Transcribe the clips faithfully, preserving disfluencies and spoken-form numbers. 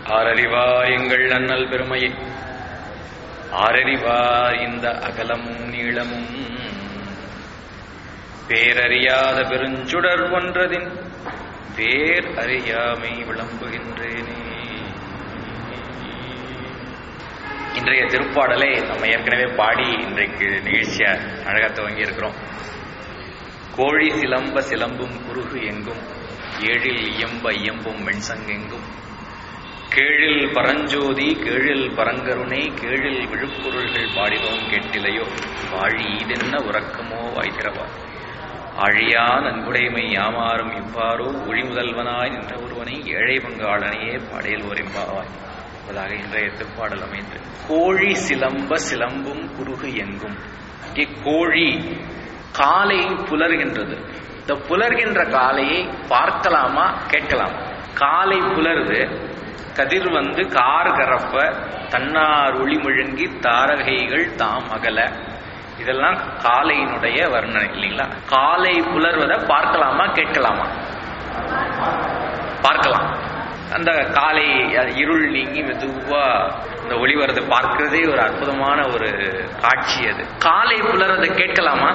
ஆரறிவார் எங்கள் அண்ணல் பெருமையை, ஆரறிவார் இந்த அகலமும் நீளமும், பேரறியாத பெருஞ்சுடர் ஒன்றதின் வேர் அறியாமை விளம்புகின்றேனே. இன்றைய திருப்பாடலை நம்ம ஏற்கனவே பாடி இன்றைக்கு நிகழ்ச்சியா அழகா துவங்கி இருக்கிறோம். கோழி சிலம்ப சிலம்பும் குறுகு எங்கும், ஏழில் இயம்ப இயம்பும் வெண்சங்கெங்கும், கேழில் பரஞ்சோதி கேழில் பரங்கருணை, கேழில் விழுப்பொருள்கள் பாடினோம் கேட்டிலையோ, வாழி ஈதென்ன உறக்கமோ வாய்த்திரவா, ஆழியா நன்குடைமை யாமாறும் இவ்வாறோ, ஒளி முதல்வனாய் நின்ற ஒருவனை ஏழை பங்காளனையே பாடையில் ஓரிம்பாவாய் என்பதாக இன்றைய திருப்பாடல் அமைந்து, கோழி சிலம்ப சிலம்பும் குறுகு எங்கும். இங்கே கோழி காலை புலர்கின்றது. இந்த புலர்கின்ற காலையை பார்க்கலாமா கேட்கலாமா? காலை புலருது, கதிர் வந்து கார் கரப்ப, தன்னார் ஒளி முழங்கி தாரகைகள் தாம் அகல, இதெல்லாம் காலையினுடைய வர்ணனை இல்லைங்களா? காலை புலர்வதை பார்க்கலாமா கேட்கலாமா? பார்க்கலாம். அந்த காலை இருள் நீங்கி மெதுவா இந்த ஒளி வரதை பார்க்கிறதே ஒரு அற்புதமான ஒரு காட்சி. அது காலை புலர்வதை கேட்கலாமா?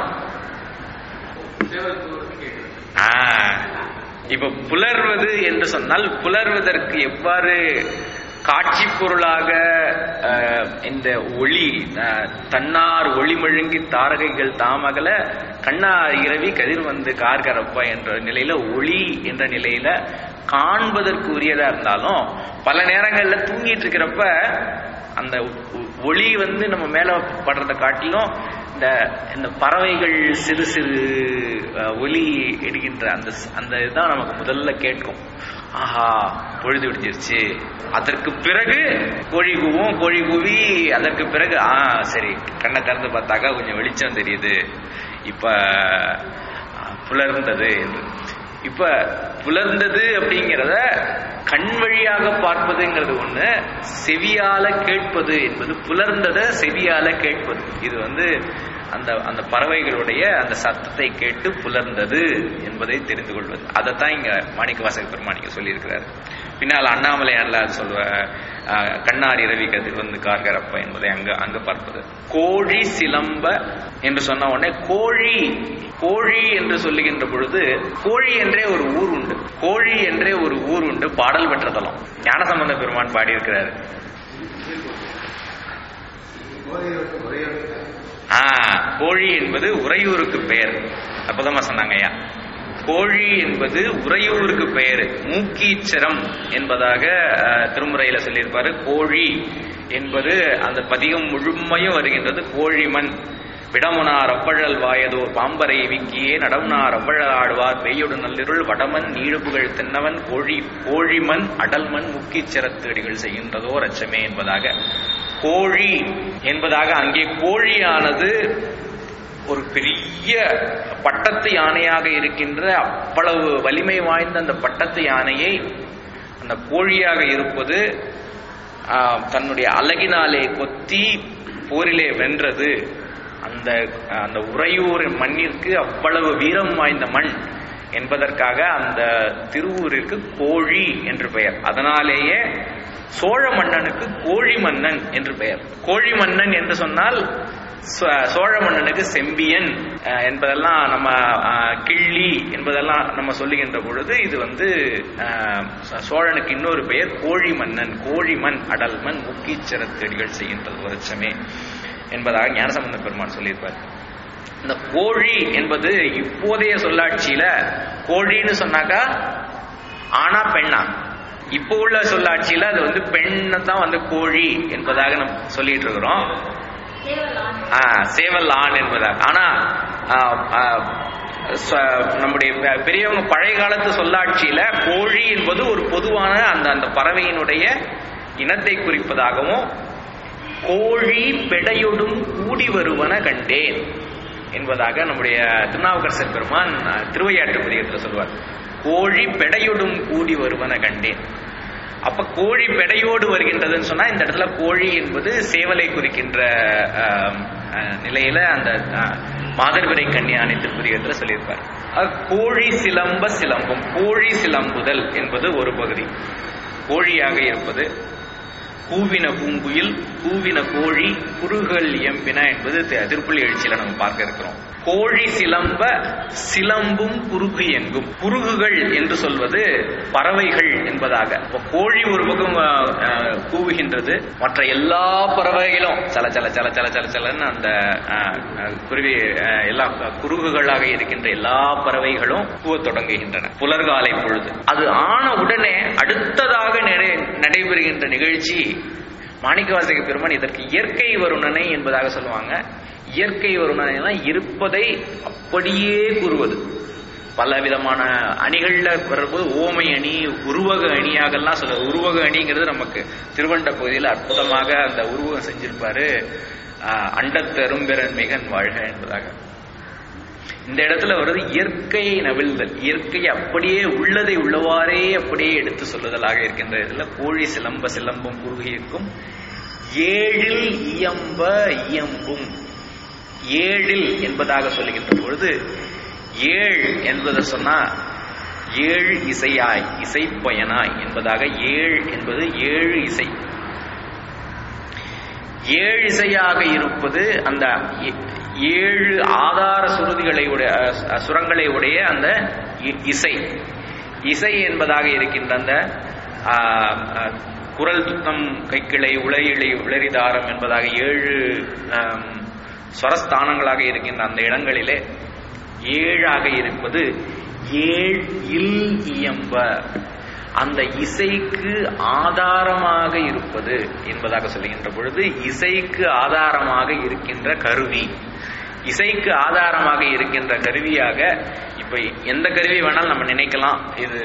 இப்ப புலர்வது என்று சொன்னால், புலர்வதற்கு எவ்வாறு காட்சி பொருளாக இந்த ஒளி, தன்னார் ஒளி முழங்கி தாரகைகள் தாமகல, கண்ணார் இரவி கதிர் வந்து கார்கரப்பா என்ற நிலையில, ஒளி என்ற நிலையில காண்பதற்கு உரியதா இருந்தாலும், பல நேரங்கள்ல தூங்கிட்டு இருக்கிறப்ப அந்த ஒளி வந்து நம்ம மேல படுறத காட்டிலும் இந்த இந்த பறவைகள் சிறு சிறு ஒலி எடுக்கின்ற அந்த அந்த இதுதான் நமக்கு முதல்ல கேட்கும். ஆஹா, பொழுது விடிஞ்சிருச்சு. அதற்கு பிறகு கோழி கூவும், கோழி கூவி அதற்கு பிறகு ஆ சரி, கண்ணை திறந்து பார்த்தாக்கா கொஞ்சம் வெளிச்சம் தெரியுது, இப்ப புலர்ந்தது என்று. இப்ப புலர்ந்தது அப்படிங்கிறத கண் வழியாக பார்ப்பதுங்கிறது ஒண்ணு, செவியால கேட்பது என்பது, புலர்ந்ததை செவியால கேட்பது. இது வந்து அந்த அந்த பறவைகளுடைய அந்த சத்தத்தை கேட்டு புலர்ந்தது என்பதை தெரிந்து கொள்வது. அதைத்தான் இங்க மாணிக்க வாசக பெருமானிக்க சொல்லியிருக்கிறார். பின்னால் அண்ணாமலையார்ல அது சொல்வ கண்ணார் இரவி கதிர் வந்து கார்கரப்ப என்பதை அங்க அங்க பார்ப்பது. கோழி சிலம்ப என்று சொன்ன உடனே, கோழி கோழி என்று சொல்லுகின்ற பொழுது, கோழி என்றே ஒரு ஊர் உண்டு, கோழி என்றே ஒரு ஊர் உண்டு, பாடல் பெற்ற தலம். ஞானசம்பந்த பெருமான் பாடியிருக்கிறார். ஆஹ் கோழி என்பது உறையூருக்கு பெயர். அற்புதமா சொன்னாங்க ஐயா. கோழி என்பது உறையூருக்கு பெயர். மூக்கீச்சரம் என்பதாக திருமுறையில சொல்லியிருப்பாரு. கோழி என்பது அந்த பதிகம் முழுமையும் வருகின்றது. கோழிமண் விடமுனார் அவ்வழல் வாயதோ பாம்பரை விக்கியே, நடமுனார் அவ்வழல் ஆடுவார் பெய்யொடு நள்ளிருள், வடமன் நீடுபுகள் தென்னவன் கோழி கோழிமண் அடல்மண் முக்கீச்சரத்தடிகள் செய்கின்றதோ ரச்சமே என்பதாக கோழி என்பதாக, அங்கே கோழியானது ஒரு பெரிய பட்டத்து யானையாக இருக்கின்ற, அவ்வளவு வலிமை வாய்ந்த அந்த பட்டத்து யானையை அந்த கோழியாக இருப்பது தன்னுடைய அழகினாலே கொத்தி போரிலே வென்றது. அந்த அந்த உறையூர் மண்ணிற்கு அவ்வளவு வீரம் வாய்ந்த மண் என்பதற்காக அந்த திருவூரிற்கு கோழி என்று பெயர். அதனாலேயே சோழ மன்னனுக்கு கோழி மன்னன் என்று பெயர். கோழி மன்னன் என்று சொன்னால் சோழ மன்னனுக்கு செம்பியன் என்பதெல்லாம், நம்ம கிள்ளி என்பதெல்லாம் நம்ம சொல்லுகின்ற பொழுது, இது வந்து சோழனுக்கு இன்னொரு பெயர் கோழி மன்னன். கோழிமண் அடல்மண் முக்கீச்சரத்தடிகள் செய்கின்றது வருஷமே என்பதாக ஞானசம்பந்த பெருமான் சொல்லியிருப்பார். இந்த கோழி என்பது இப்போதைய சொல்லாட்சியில கோழின்னு சொன்னாக்கா ஆனா பெண்ணா? இப்போ உள்ள சொல்லாட்சியில அது வந்து பெண்ணை தான் வந்து கோழி என்பதாக நம்ம சொல்லிட்டு இருக்கிறோம். ஆஹ் சேவல் ஆண் என்பதாக. ஆனா நம்முடைய பெரியவங்க பழைய காலத்து சொல்லாட்சியில கோழி என்பது ஒரு பொதுவான அந்த அந்த பறவையினுடைய இனத்தை குறிப்பதாகவும், கோழி பெடையொடும் கூடி வருவன கண்டேன் என்பதாக நம்முடைய திருநாவுக்கரசர் பெருமான் திருவையாற்று பதிகத்தில் சொல்வார். கோழி பெடையொடும் கூடி வருவன கண்டேன். அப்ப கோழி பெடையோடு வருகின்றதுன்னு சொன்னா, இந்த இடத்துல கோழி என்பது சேவலை குறிக்கின்ற நிலையில அந்த மாதர்விடை கன்னியானை திருப்பதிகத்துல சொல்லியிருப்பார். கோழி சிலம்ப சிலம்பும், கோழி சிலம்புதல் என்பது ஒரு பகுதி. கோழியாக இருப்பது. கூவின பூங்குயில், கூவின கோழி, குறுகுகள் இயம்பின என்பது திருப்புள்ளி எழுச்சியில நம்ம பார்க்க இருக்கிறோம். கோழி சிலம்ப சிலம்பும் குறுகு எங்கும். குறுகுகள் என்று சொல்வது பறவைகள் என்பதாக. கோழி ஒரு பக்கம் கூவுகின்றது, மற்ற எல்லா பறவைகளும் சல சல சல சல சல சலன்னு அந்த குருவி எல்லா குறுகுகளாக இருக்கின்ற எல்லா பறவைகளும் கூவ தொடங்குகின்றன புலர்காலை பொழுது. அது ஆன உடனே அடுத்ததாக நடைபெறுகின்ற நிகழ்ச்சி மாணிக்கவாசக பெருமான் இதற்கு இயற்கை வருணனை என்பதாக சொல்லுவாங்க. இயற்கை வருணனை இருப்பதை அப்படியே கூறுவது. பல விதமான அணிகள்ல வரும்போது ஓமை அணி, உருவக அணியாகலாம் சொல்ல. உருவக அணிங்கிறது நமக்கு திருவண்ட பகுதியில் அற்புதமாக அந்த உருவகம் செஞ்சிருப்பாரு. அண்டத்தரும்பெறன் மிகன் வாழ்க என்பதாக. இந்த இடத்துல வருது இயற்கை நவிழ்தல், இயற்கை அப்படியே உள்ளதை உள்ளவாறே அப்படியே எடுத்து சொல்லுதலாக இருக்கின்ற இதுல கோழி சிலம்ப சிலம்பம் குறுகியிருக்கும். ஏழில் இயம்ப இயம்பும். ஏழில் என்பதாக சொல்லுகின்ற பொழுது ஏழ் என்பதை சொன்னா ஏழு இசையாய், இசைப்பயனாய் என்பதாக. ஏழ் என்பது ஏழு இசை. ஏழு இசையாக இருப்பது அந்த ஏழு ஆதார சுருதிகளை உடைய சுரங்களை உடைய அந்த இசை. இசை என்பதாக இருக்கின்ற அந்த குரல் துத்தம் கைக்கிளை உளையிளை உளரிதாரம் என்பதாக ஏழு ஸ்வரஸ்தானங்களாக இருக்கின்ற அந்த இடங்களிலே ஏழாக இருப்பது ஏழ் இல் இயம்ப, அந்த இசைக்கு ஆதாரமாக இருப்பது என்பதாக சொல்லுகின்ற பொழுது இசைக்கு ஆதாரமாக இருக்கின்ற கருவி, இசைக்கு ஆதாரமாக இருக்கின்ற கருவியாக இப்ப எந்த கருவி வேணாலும் நம்ம நினைக்கலாம். இது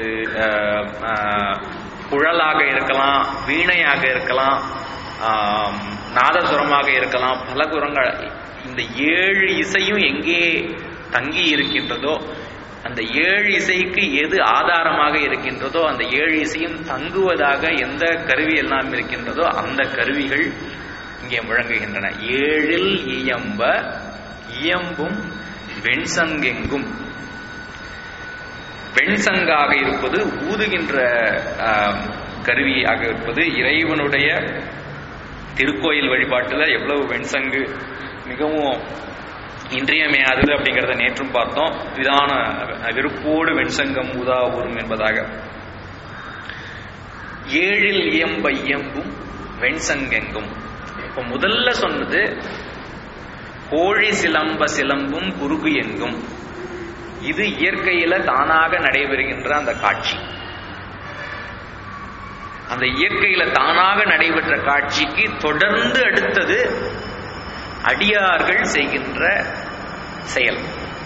குழலாக இருக்கலாம், வீணையாக இருக்கலாம், நாதசுரமாக இருக்கலாம், பல குரங்கள். இந்த ஏழு இசையும் எங்கே தங்கி இருக்கின்றதோ, அந்த ஏழு இசைக்கு எது ஆதாரமாக இருக்கின்றதோ அந்த ஏழு இசையும் தங்குவதாக எந்த கருவி எல்லாம் இருக்கின்றதோ அந்த கருவிகள் இங்கே முழங்குகின்றன. ஏழில் இயம்ப இயம்பும் வெண்சங்கெங்கும். வெண்சங்காக இருப்பது ஊதுகின்ற கருவியாக இருப்பது. இறைவனுடைய திருக்கோயில் வழிபாட்டுல எவ்வளவு வெண்சங்கு மிகவும் இன்றியமையாதது அப்படிங்கிறத நேற்றும் பார்த்தோம். விதான விருப்போடு வெண்சங்கம் ஊதா ஊரும் என்பதாக. ஏழில் இயம்ப இயம்பும் வெண்சங்கெங்கும். இப்ப முதல்ல சொன்னது கோழி சிலம்ப சிலம்பும் குறுகு எங்கும். இது இயற்கையில தானாக நடைபெறுகின்ற அந்த காட்சி. அந்த இயற்கையில தானாக நடைபெற்ற காட்சிக்கு தொடர்ந்து அடுத்தது அடியார்கள் செய்கின்ற செயல்.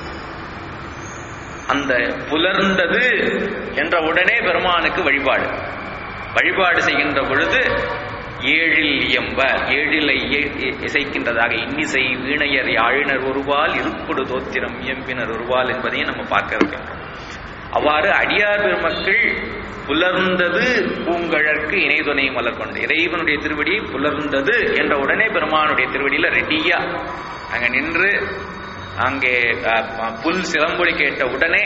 அந்த புலர்ந்தது என்ற உடனே பெருமானுக்கு வழிபாடு. வழிபாடு செய்கின்ற பொழுது ஏழில் இயம்ப, ஏழிலை இசைக்கின்றதாக இன்னிசை வீணையர் யாழினர் ஒருவால் இருப்பொடு தோத்திரம் இயம்பினர் ஒருவால் என்பதையும் நம்ம பார்க்க இருக்கின்றோம். அவ்வாறு அடியார் பெருமக்கள் புலர்ந்தது பூங்கழற்கு இணைதுணை மலர் கொண்டு, இறைவனுடைய திருவடி புலர்ந்தது என்ற உடனே பெருமானுடைய திருவடியில ரெடியா அங்க நின்று அங்கே புல் சிலம்பொலி கேட்ட உடனே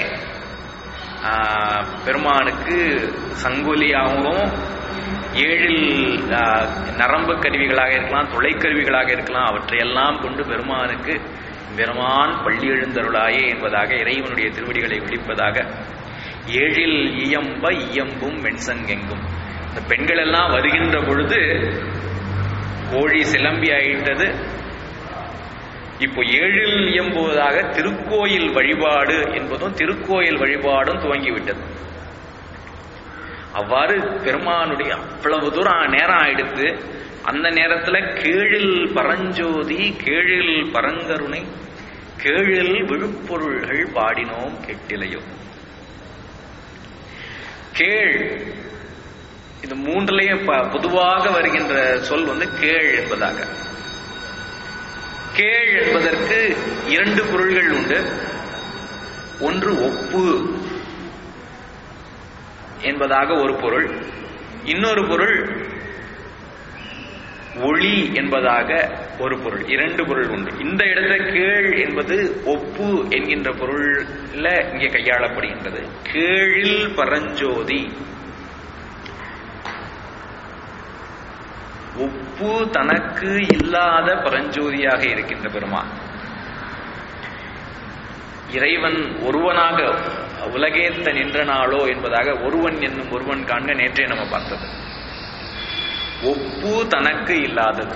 பெருமானுக்கு சங்கொலியாகவும் ஏழில் நரம்பு கருவிகளாக இருக்கலாம், துளைக்கருவிகளாக இருக்கலாம், அவற்றையெல்லாம் கொண்டு பெருமானுக்கு பெருமான் பள்ளி எழுந்தருளாயே என்பதாக இறைவனுடைய திருவடிகளை விழிப்பதாக. ஏழில் இயம்ப இயம்பும் வெண்சங்கெங்கும். இந்த பெண்கள் எல்லாம் வருகின்ற பொழுது கோழி சிலம்பி ஆயிட்டது. இப்போ ஏழில் இயம்புவதாக திருக்கோயில் வழிபாடு என்பதும் திருக்கோயில் வழிபாடும் துவங்கிவிட்டது. அவ்வாறு பெருமானுடைய அவ்வளவு தூரம் நேரம் ஆயிடுத்து. அந்த நேரத்துல கேழில் பரஞ்சோதி கேழில் பரங்கருணை கேழில் விழுப்பொருள்கள் பாடினோம் கெட்டிலையோ. கேள், இது மூன்றுலையும் பொதுவாக வருகின்ற சொல் வந்து கேள் என்பதாக. கேள் என்பதற்கு இரண்டு பொருள்கள் உண்டு. ஒன்று ஒப்பு என்பதாக ஒரு பொருள், இன்னொரு பொருள் ஒளி என்பதாக ஒரு பொருள். இரண்டு பொருள் உண்டு. இந்த இடத்துல கேள் என்பது ஒப்பு என்கின்ற பொருள்ல இங்கே கையாளப்படுகின்றது. கேழில் பரஞ்சோதி, ஒப்பு தனக்கு இல்லாத பரஞ்சோதியாக இருக்கின்ற பெருமான். இறைவன் ஒருவனாக உலகேத்த நின்ற நாளோ என்பதாக ஒருவன் என்னும் ஒருவன் காண்க நேற்றே நம்ம பார்த்தது. ஒப்பு தனக்கு இல்லாதது,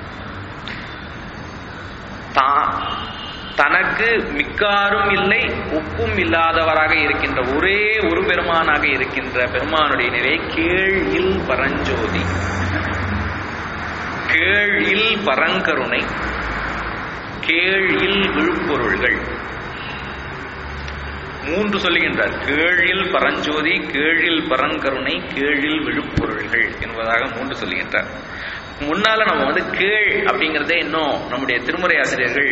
தனக்கு மிக்காரும் இல்லை ஒப்பும் இல்லாதவராக இருக்கின்ற ஒரே ஒரு பெருமானாக இருக்கின்ற பெருமானுடைய நிலை கேழில் பரஞ்சோதி, கேழில் பரங்கருணை, கேழில் விழுப்பொருள்கள் மூன்று சொல்லுகின்றார். கேழில் பரஞ்சோதி, கேழில் பரங்கருணை, கேழில் விழுப்பொருள்கள் என்பதாக மூன்று சொல்லுகின்றார். முன்னால நம்ம வந்து கேள் அப்படிங்கிறதே இன்னும் நம்முடைய திருமுறை ஆசிரியர்கள்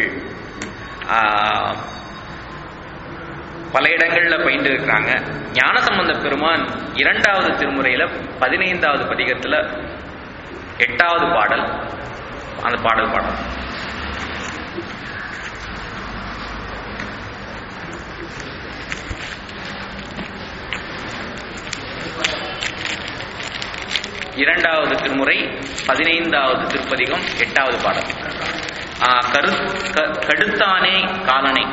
பல இடங்கள்ல பயின்று இருக்கிறாங்க. ஞானசம்பந்த பெருமான் இரண்டாவது திருமுறையில பதினைந்தாவது பதிகத்துல எட்டாவது பாடல், அந்த பாடல் பாடல் இரண்டாவது திருமுறை பதினைந்தாவது திருப்பதிகம் எட்டாவது பாடல். கரு கடுத்தானே காலனை,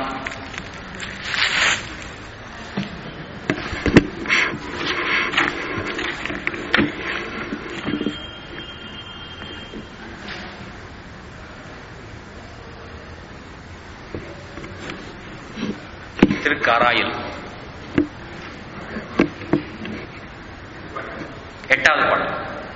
திருக்காராயில் எட்டாவது பாடல்.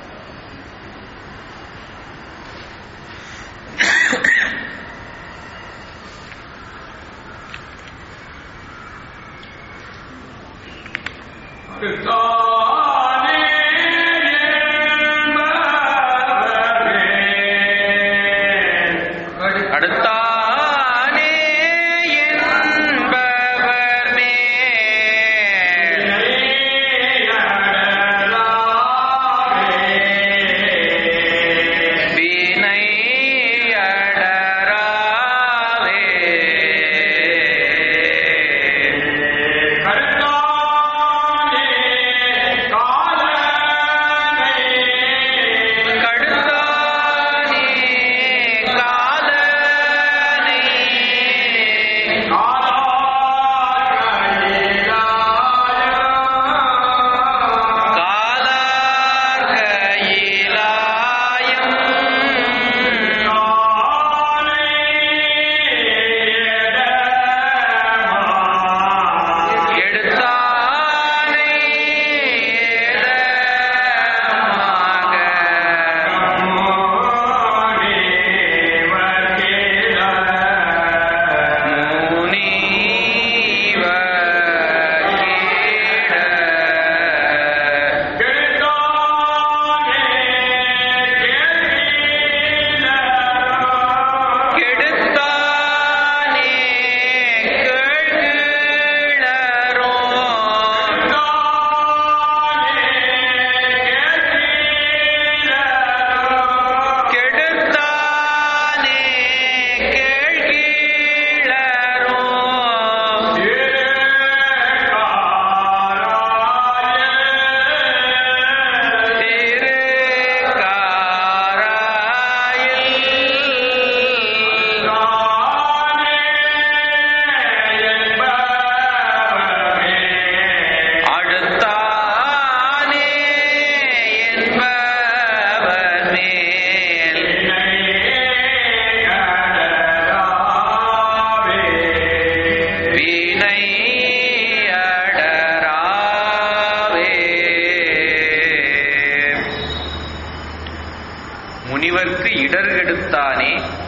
முனிவர்க்கு இடர்கெடுத்தானே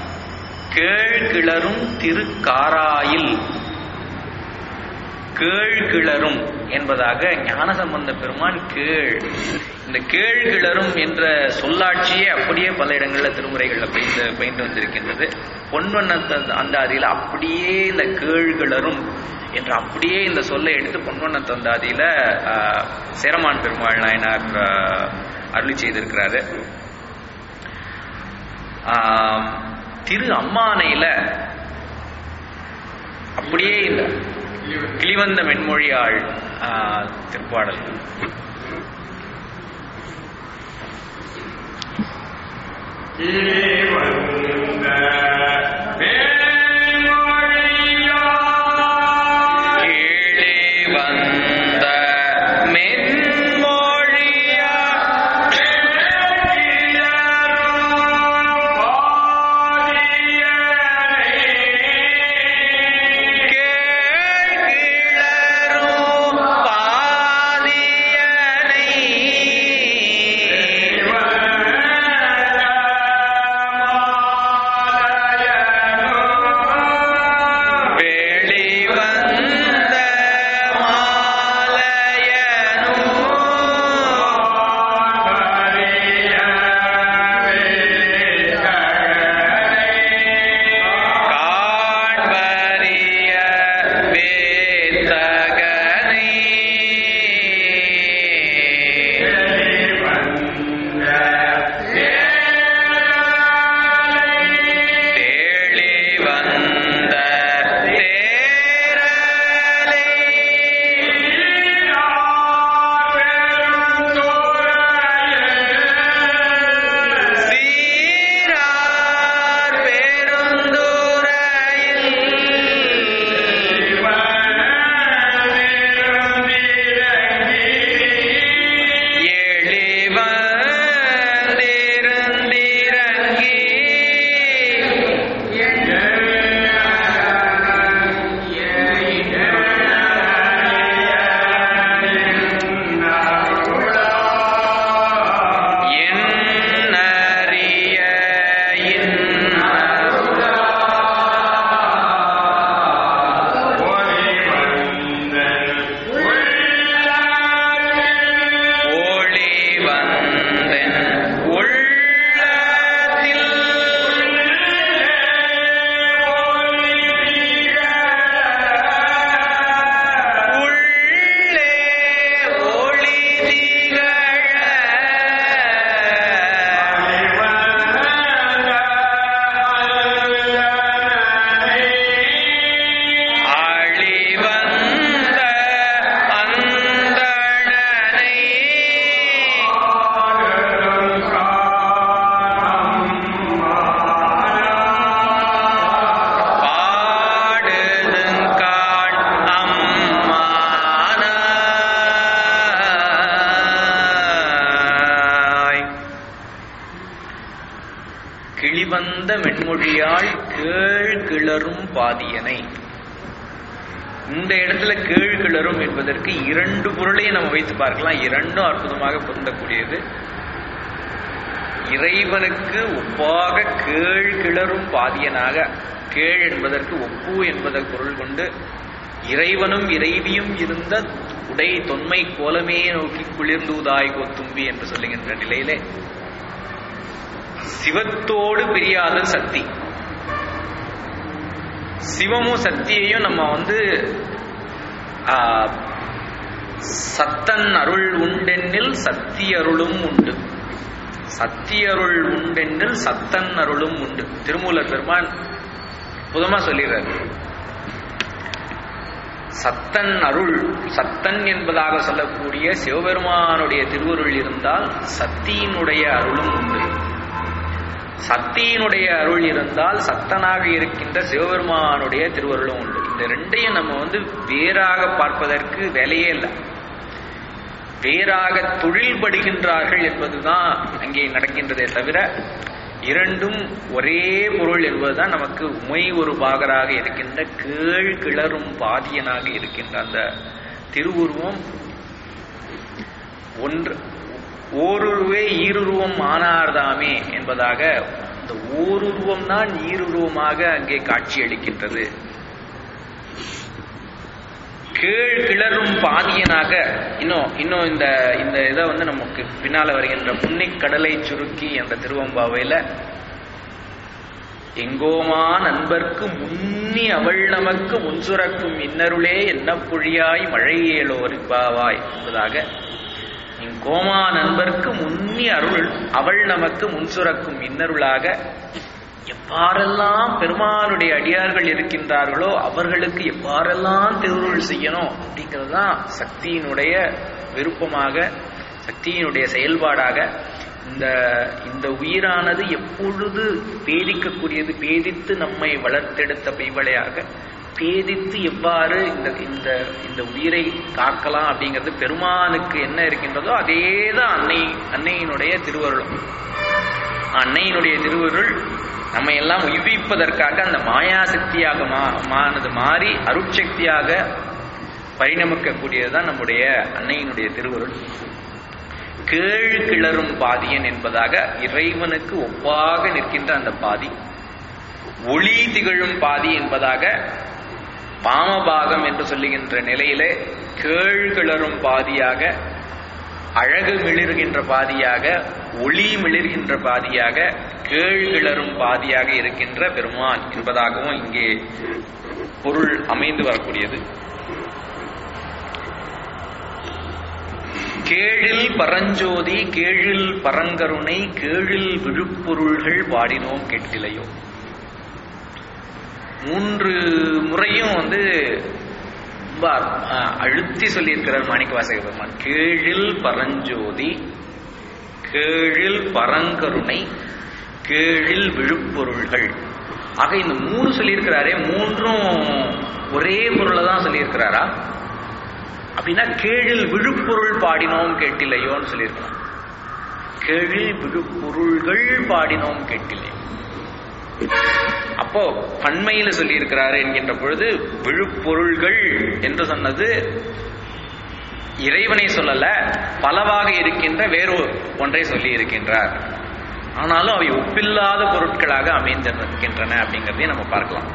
கேழ்கிளரும் திருக்காராயில். கேழ்கிளரும் என்பதாக ஞானசம்பந்த பெருமான் கேள், இந்த கேழ்கிளரும் என்ற சொல்லாட்சியே அப்படியே பல இடங்கள்ல திருமுறைகள்ல பயின்று பயின்று வந்திருக்கின்றது. பொன்வண்ண அந்தாதியில அப்படியே இந்த கேழ்கிளரும் என்று அப்படியே இந்த சொல்லை எடுத்து பொன்வண்ண தந்தாதியில சேரமான் பெருமாள் நாயனார் அருளி செய்திருக்கிறாரு. திரு அம்மானையில அப்படியே இந்த கிளிவந்த மென்மொழியாள் திருப்பாடல் கிளிவந்த மென்மொழியால் கேள் கிளரும் பாதியனை. இந்த இடத்துல கேள் கிளரும் என்பதற்கு இரண்டு பொருளையும் நம்ம வைத்து பார்க்கலாம். இரண்டும் அற்புதமாக பொருந்தக்கூடியது. இறைவனுக்கு ஒப்பாக கேள் கிளரும் பாதியனாக, கேள் என்பதற்கு ஒப்பு என்பதை பொருள் கொண்டு இறைவனும் இறைவியும் இருந்த உடை தொன்மை கோலமே நோக்கி குளிர்ந்தூதாய் கொத்தும்பி என்று சொல்லுகின்ற நிலையிலே சிவத்தோடு பிரியாத சக்தி. சிவமும் சக்தியையும் நம்ம வந்து சத்தன் அருள் உண்டென்னில் சக்தி அருளும் உண்டு, சக்தி அருள் உண்டென்னில் சத்தன் அருளும் உண்டு. திருமூலர் பெருமான் புதமா சொல்லிடுறார். சத்தன் அருள், சத்தன் என்பதாக சொல்லக்கூடிய சிவபெருமானுடைய திருவருள் இருந்தால் சக்தியினுடைய அருளும் உண்டு. சக்தியினுடைய அருள் இருந்தால் சத்தனாக இருக்கின்ற சிவபெருமானுடைய திருவருளும் உண்டு. இந்த ரெண்டையும் நம்ம வந்து வேறாக பார்ப்பதற்கு வேலையே இல்லை. வேறாக தொழில்படுகின்றார்கள் என்பதுதான் அங்கே நடக்கின்றதே தவிர இரண்டும் ஒரே பொருள் என்பதுதான் நமக்கு உமை ஒரு பாகராக இருக்கின்ற கேள் கிளரும் பாதியனாக இருக்கின்ற அந்த திருவுருவம் ஒன்று ஓருருவே ஈருருவம் ஆனார்தாமே என்பதாக இந்த ஓருருவம் தான் ஈருருவமாக அங்கே காட்சி அளிக்கின்றது. கேள் கிளரும் பாதியனாக இன்னும் இன்னும் இந்த இந்த இதை வந்து நமக்கு பின்னால வருகின்ற புன்னிக் கடலை சுருக்கி என்ற திருவம்பாவையில எங்கோமா நண்பர்க்கு முன்னி அவள் நமக்கு முன்சுரக்கும் இன்னருளே என்ன பொழியாய் மழையேலோரிப்பாவாய் என்பதாக கோமா நண்பர்க்கு முன்னி அருள் அவள் நமக்கு முன்சுரக்கும் இன்னருளாக எவ்வாறெல்லாம் பெருமானுடைய அடியார்கள் இருக்கின்றார்களோ அவர்களுக்கு எவ்வாறெல்லாம் திருவுருள் செய்யணும் அப்படிங்கிறது தான் சக்தியினுடைய விருப்பமாக, சக்தியினுடைய செயல்பாடாக இந்த இந்த உயிரானது எப்பொழுது பேதிக்கக்கூடியது, பேதித்து நம்மை வளர்த்தெடுத்த பைவளையாக பேதித்து எவ்வாறு இந்த இந்த இந்த உயிரை காக்கலாம் அப்படிங்கிறது பெருமானுக்கு என்ன இருக்கின்றதோ அதேதான் அன்னை அன்னையினுடைய திருவருளும். அன்னையினுடைய திருவருள் நம்மை எல்லாம் உய்விப்பதற்காக அந்த மாயா சக்தியாக மானது மாறி அருட்சக்தியாக பரிணமிக்கக்கூடியதுதான் நம்முடைய அன்னையினுடைய திருவருள். கேழு கிளறும் பாதியன் என்பதாக இறைவனுக்கு ஒப்பாக நிற்கின்ற அந்த பாதி, ஒளி திகழும் பாதி என்பதாக பாமபாகம் என்று சொல்லுகின்ற நிலையிலே கேழு கிளறும் பாதியாக, அழகு மிளிர்கின்ற பாதியாக, ஒளி மிளிர்கின்ற பாதியாக, கேழு கிளறும் பாதியாக இருக்கின்ற பெருமான் என்பதாகவும் இங்கே பொருள் அமைந்து வரக்கூடியது. கேழில் பரஞ்சோதி கேழில் பரங்கருணை கேழில் விழுப்பொருள்கள் பாடினோம் கேட்கலையோ. மூன்று முறையும் வந்து ரொம்ப அழுத்தி சொல்லியிருக்கிறார் மாணிக்கவாசக பெருமான். கேழில் பரஞ்சோதி, கேழில் பரங்கருணை, கேழில் விழுப்பொருள்கள். ஆக இந்த மூணு சொல்லியிருக்கிறாரே, மூன்றும் ஒரே பொருளை தான் சொல்லியிருக்கிறாரா அப்படின்னா கேழில் விழுப்பொருள் பாடினோம் கேட்டிலையோன்னு சொல்லியிருக்கலாம். கேழில் விழுப்பொருள்கள் பாடினோம் கேட்டிலையோ. அப்போ பன்மையில சொல்லி இருக்கிறாரு என்கின்ற பொழுது விழுப்பொருள்கள் என்று சொன்னது இறைவனை சொல்லல, பலவாக இருக்கின்ற வேறு ஒன்றை சொல்லி இருக்கின்றார். ஆனாலும் அவை ஒப்பில்லாத பொருட்களாக அமைந்திருக்கின்றன அப்படிங்கிறதையும் நம்ம பார்க்கலாம்.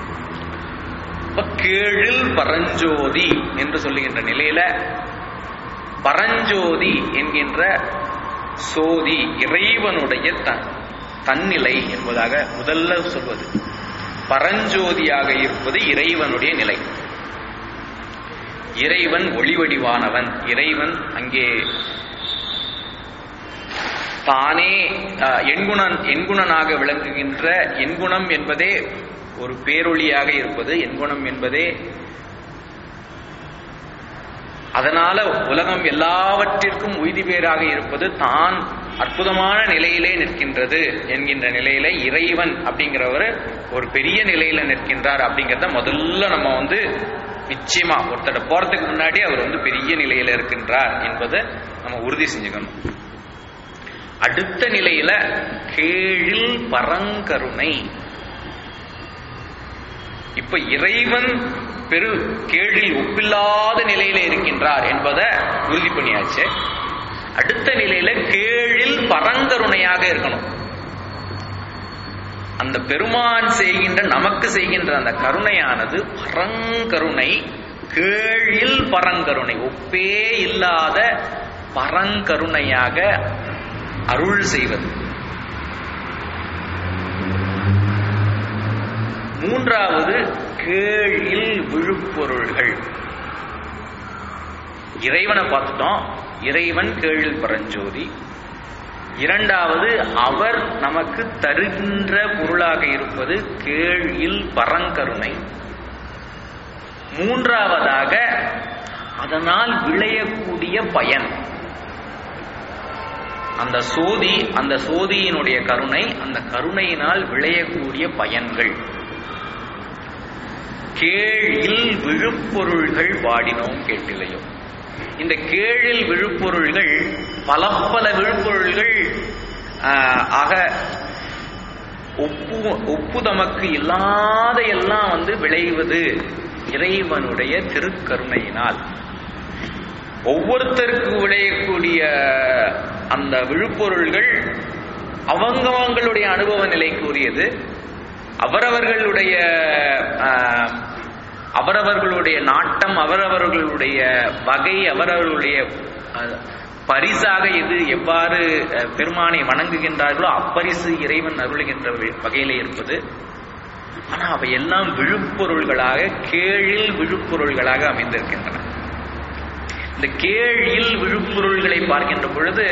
கேழில் பரஞ்சோதி என்று சொல்லுகின்ற நிலையில பரஞ்சோதி என்கின்ற சோதி இறைவனுடைய தன் தன்னிலை என்பதாக முதல்ல சொல்வது. பரஞ்சோதியாக இருப்பது இறைவனுடைய நிலை. இறைவன் ஒளிவடிவானவன். இறைவன் அங்கே தானே எண்குணன் எண்குணனாக விளங்குகின்ற, எண்குணம் என்பதே ஒரு பேரொளியாக இருப்பது. எண்குணம் என்பதே அதனால உலகம் எல்லாவற்றிற்கும் உய்தி பேராக இருப்பது, தான் அற்புதமான நிலையிலே நிற்கின்றது என்கின்ற நிலையில இறைவன் அப்படிங்கிறவர் ஒரு பெரிய நிலையில நிற்கின்றார் அப்படிங்கிறத முதல்ல நம்ம வந்து நிச்சயமா ஒருத்தட போறதுக்கு முன்னாடி அவர் வந்து பெரிய நிலையில இருக்கின்றார் என்பதை நம்ம உறுதி செஞ்சுக்கணும். அடுத்த நிலையில கேழில் பரங்கருணை. இப்ப இறைவன் பெரு கேழில் ஒப்பில்லாத நிலையில இருக்கின்றார் என்பதை உறுதி பண்ணியாச்சு. அடுத்த நிலையில கேழில் பரங்கருணையாக இருக்கணும். அந்த பெருமான் செய்கின்ற, நமக்கு செய்கின்ற அந்த கருணையானது பரங்கருணை, கேழில் பரங்கருணை, ஒப்பே இல்லாத பரங்கருணையாக அருள் செய்வது. மூன்றாவது கேழில் விழுப்பொருள்கள். இறைவனை பார்த்துட்டோம், இறைவன் கேழில் பரஞ்சோதி. இரண்டாவது அவர் நமக்கு தருகின்ற பொருளாக இருப்பது கேழில் பரங்கருணை. மூன்றாவதாக அதனால் விளையக்கூடிய பயன், அந்த சோதி, அந்த சோதியினுடைய கருணை, அந்த கருணையினால் விளையக்கூடிய பயன்கள். கேழில் விழுப்பொருள்கள் பாடினோம் கேட்டிலையோ. இந்த கேழில் விழுப்பொருள்கள் பல பல விழுப்பொருள்கள் ஆக ஒப்பு ஒப்பு தமக்கு இல்லாத எல்லாம் வந்து விளைவது இறைவனுடைய திருக்கருணையினால். ஒவ்வொருத்தருக்கு விளையக்கூடிய அந்த விழுப்பொருள்கள் அவங்கவங்களுடைய அனுபவ நிலைக்கு உரியது. அவரவர்களுடைய அவரவர்களுடைய நாட்டம், அவரவர்களுடைய வகை, அவரவர்களுடைய பரிசாக இது எவ்வாறு பெருமானை வணங்குகின்றார்களோ அப்பரிசு இறைவன் அருளுகின்ற வகையிலே இருப்பது. ஆனா அவை எல்லாம் விழுப்பொருள்களாக, கேழில் விழுப்பொருள்களாக அமைந்திருக்கின்றன. இந்த கேழில் விழுப்பொருள்களை பார்க்கின்ற பொழுது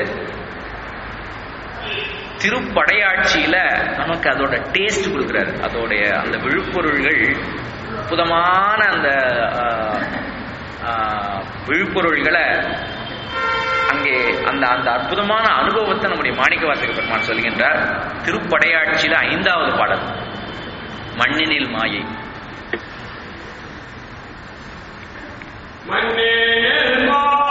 திருப்படையாட்சியில நமக்கு அதோட டேஸ்ட் கொடுக்கிறாரு. அதோடைய அந்த விழுப்பொருள்கள் அற்புதமான அந்த விழுப்பொருள்களை அங்கே அந்த அந்த அற்புதமான அனுபவத்தை நம்முடைய மாணிக்கவாசக பெருமான் சொல்கின்றார். திருப்படையாட்சியில ஐந்தாவது பாடல் மண்ணினில் மாயை. மண்ணினில்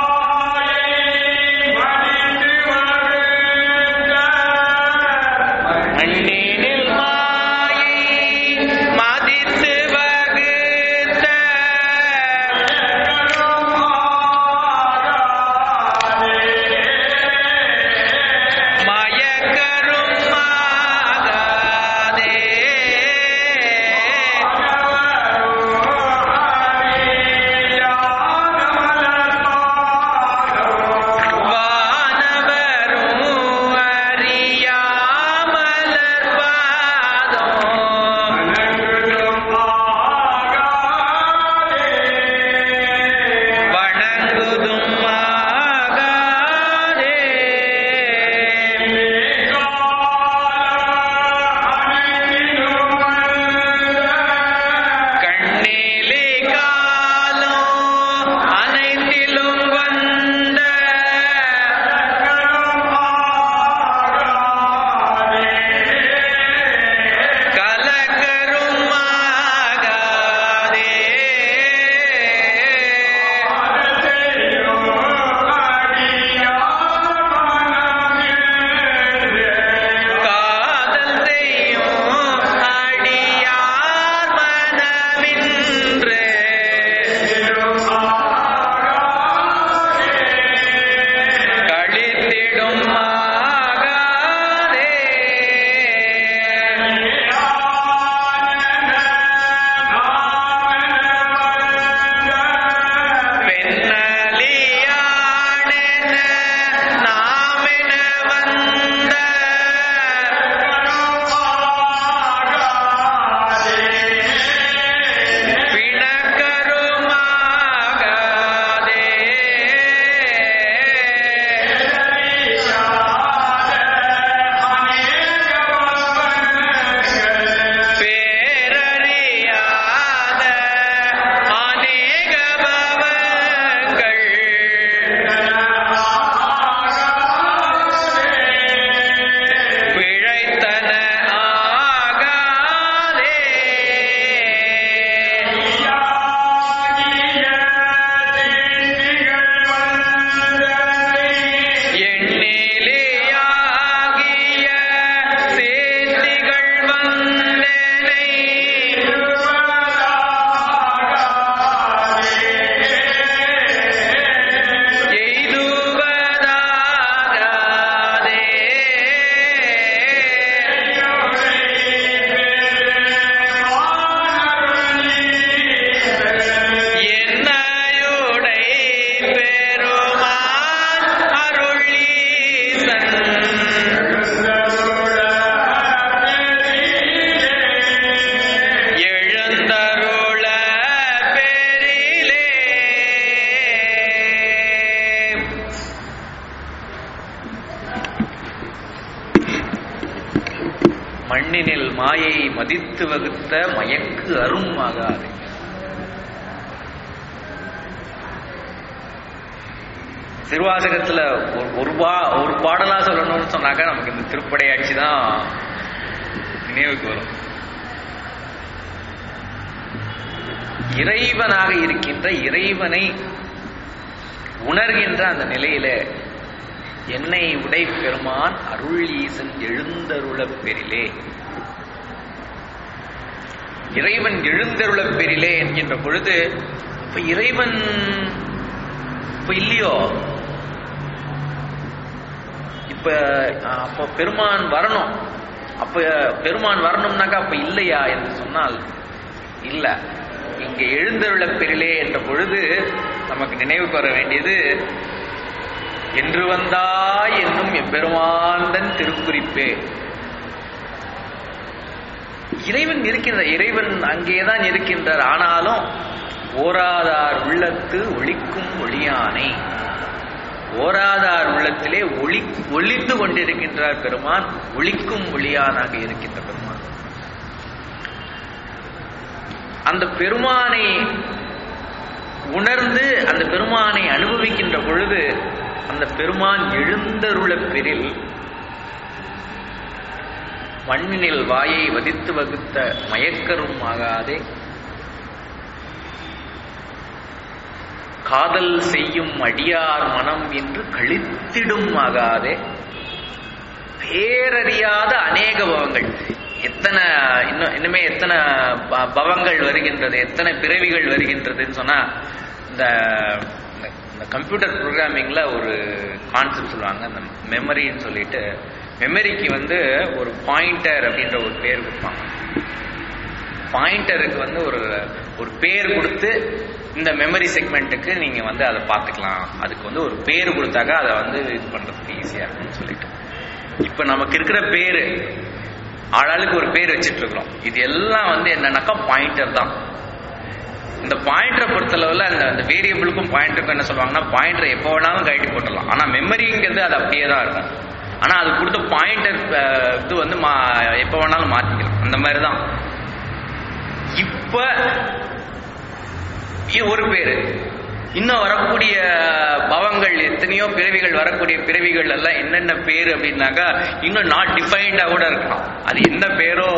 மண்ணினில் மாயை மதித்து வகுத்த மயக்கு அரும் ஆகாது. திருவாசகத்துல ஒரு பா ஒரு பாடலா சொல்லணும்னு சொன்னாக்க நமக்கு இந்த திருப்படையாட்சி தான் நினைவுக்கு வரும். இறைவனாக இருக்கின்ற இறைவனை உணர்கின்ற அந்த நிலையில என்னை உடை பெருமான் அருள் ஈசன் எழுந்தருளப் பெரிலே, இறைவன் எழுந்தருளப் பெரிலே என்கின்ற பொழுது இப்ப இறைவன் இப்ப இல்லையோ, இப்ப அப்ப பெருமான் வரணும், அப்ப பெருமான் வரணும்னாக்கா அப்ப இல்லையா என்று சொன்னால் இல்ல. இங்க எழுந்தருளப் பெரிலே என்ற பொழுது நமக்கு நினைவுக்கு வர வேண்டியது என்று வந்தாய் என்னும் எம்பெருமாந்தன் திருக்குறிப்பே. இறைவன் இருக்கின்ற இறைவன் அங்கேதான் இருக்கின்றார். ஆனாலும் ஓராதார் உள்ளத்து ஒளிக்கும் ஒளியானை, ஓராதார் உள்ளத்திலே ஒளி ஒளிந்து கொண்டிருக்கின்றார் பெருமான், ஒளிக்கும் ஒளியானாக இருக்கின்ற பெருமான். அந்த பெருமானை உணர்ந்து அந்த பெருமானை அனுபவிக்கின்ற பொழுது அந்த பெருமான் எழுந்தருள பெரில் மண்ணினில் வாயை வதித்து வகுத்த மயக்கரும் ஆகாதே காதல் செய்யும் அடியார் மனம் என்று கழித்திடும் ஆகாதே பேரறியாத அநேக பவங்கள். எத்தனை இன்னும் இன்னுமே எத்தனை பவங்கள் வருகின்றது, எத்தனை பிறவிகள் வருகின்றதுன்னு சொன்னா, இந்த கம்ப்யூட்டர் ப்ரோக்ராமிங்ல ஒரு கான்செப்ட் சொல்லுவாங்க, அந்த மெமரின்னு சொல்லிட்டு. மெமரிக்கு வந்து ஒரு பாயிண்டர் அப்படின்ற ஒரு பேர் கொடுப்பாங்க. பாயிண்டருக்கு வந்து ஒரு ஒரு பேர் கொடுத்து இந்த மெமரி செக்மெண்ட்டுக்கு நீங்க வந்து அதை பார்த்துக்கலாம், அதுக்கு வந்து ஒரு பேர் கொடுத்தாக்க அதை வந்து இது பண்றதுக்கு ஈஸியா இருக்கும்னு சொல்லிட்டு. இப்ப நமக்கு இருக்கிற பேரு ஆளாளுக்கு ஒரு பேர் வச்சுட்டு இருக்கிறோம். இது எல்லாம் வந்து என்னன்னாக்கா பாயிண்டர் தான். இந்த பாயிண்டரை பொறுத்தளவுல அந்த அந்த வேரியபிளுக்கும் பாயிண்டருக்கும் என்ன சொல்லுவாங்கன்னா, பாயிண்டரை எப்போ வேணாலும் கழட்டி போட்டுடலாம். ஆனா மெமரிங்கிறது அது அப்படியே தான் இருக்கும். ஆனா அது கொடுத்த பாயிண்டர் இது வந்து எப்போ வேணாலும் மாத்திக்கலாம். அந்த மாதிரி தான் இப்ப ஒரு பேரு. இன்னும் வரக்கூடிய பவங்கள் எத்தனையோ பிறவிகள், வரக்கூடிய பிறவிகள் எல்லாம் என்னென்ன பேரு அப்படின்னாக்கா இன்னும் நாட் டிஃபைன்டா கூட இருக்கலாம். அது என்ன பேரோ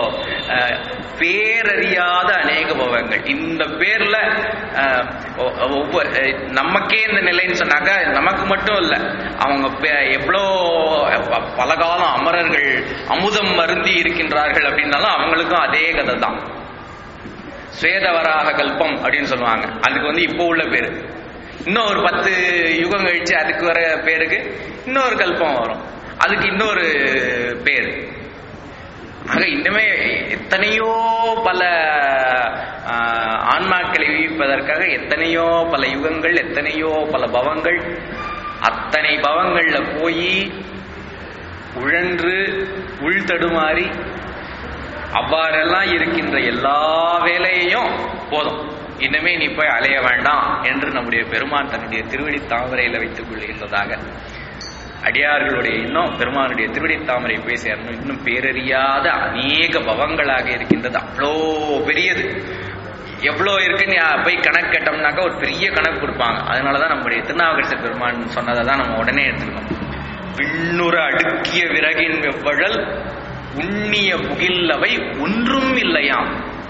பேரறியாத அநேக பவங்கள். இந்த பேர்ல ஒவ்வொரு நமக்கே இந்த நிலைன்னு சொன்னாக்கா நமக்கு மட்டும் இல்ல, அவங்க எவ்வளோ பல காலம் அமரர்கள் அமுதம் மருந்தி இருக்கின்றார்கள் அப்படின்னாலும் அவங்களுக்கும் அதே கதை தான். ஸ்வேதவராக கல்பம் அப்படின்னு சொல்லுவாங்க, அதுக்கு வந்து இப்போ உள்ள பேரு. இன்னும் ஒரு பத்து யுகம் கழிச்சு அதுக்கு வர பேருக்கு இன்னொரு கல்பம் வரும், அதுக்கு இன்னொரு பேரு. ஆக இன்னுமே எத்தனையோ பல ஆன்மாக்களை விவிப்பதற்காக எத்தனையோ பல யுகங்கள், எத்தனையோ பல பவங்கள். அத்தனை பவங்கள்ல போய் உழன்று உள் தடுமாறி அவ்வாறெல்லாம் இருக்கின்ற எல்லா வேலையையும் போதும், இன்னுமே நீ போய் அலைய வேண்டாம் என்று நம்முடைய பெருமான் தன்னுடைய திருவடி தாமரையில வைத்துக் கொள்கின்றதாக அடியார்களுடைய இன்னும் பெருமானுடைய திருவடி தாமரை போய் சேரணும். இன்னும் பேரறியாத அநேக பவங்களாக இருக்கின்றது. அவ்வளோ பெரியது. எவ்வளோ இருக்குன்னு போய் கணக்கு கேட்டோம்னாக்கா ஒரு பெரிய கணக்கு கொடுப்பாங்க. அதனாலதான் நம்முடைய திருநாவுக்கரசர் பெருமான் சொன்னதை தான் நம்ம உடனே எடுத்துக்கணும். விண்ணுற அடுக்கிய விறகின் வெவ்வழல் உண்ணிய புகில்லவை ஒன்றும் இல்லையாம்.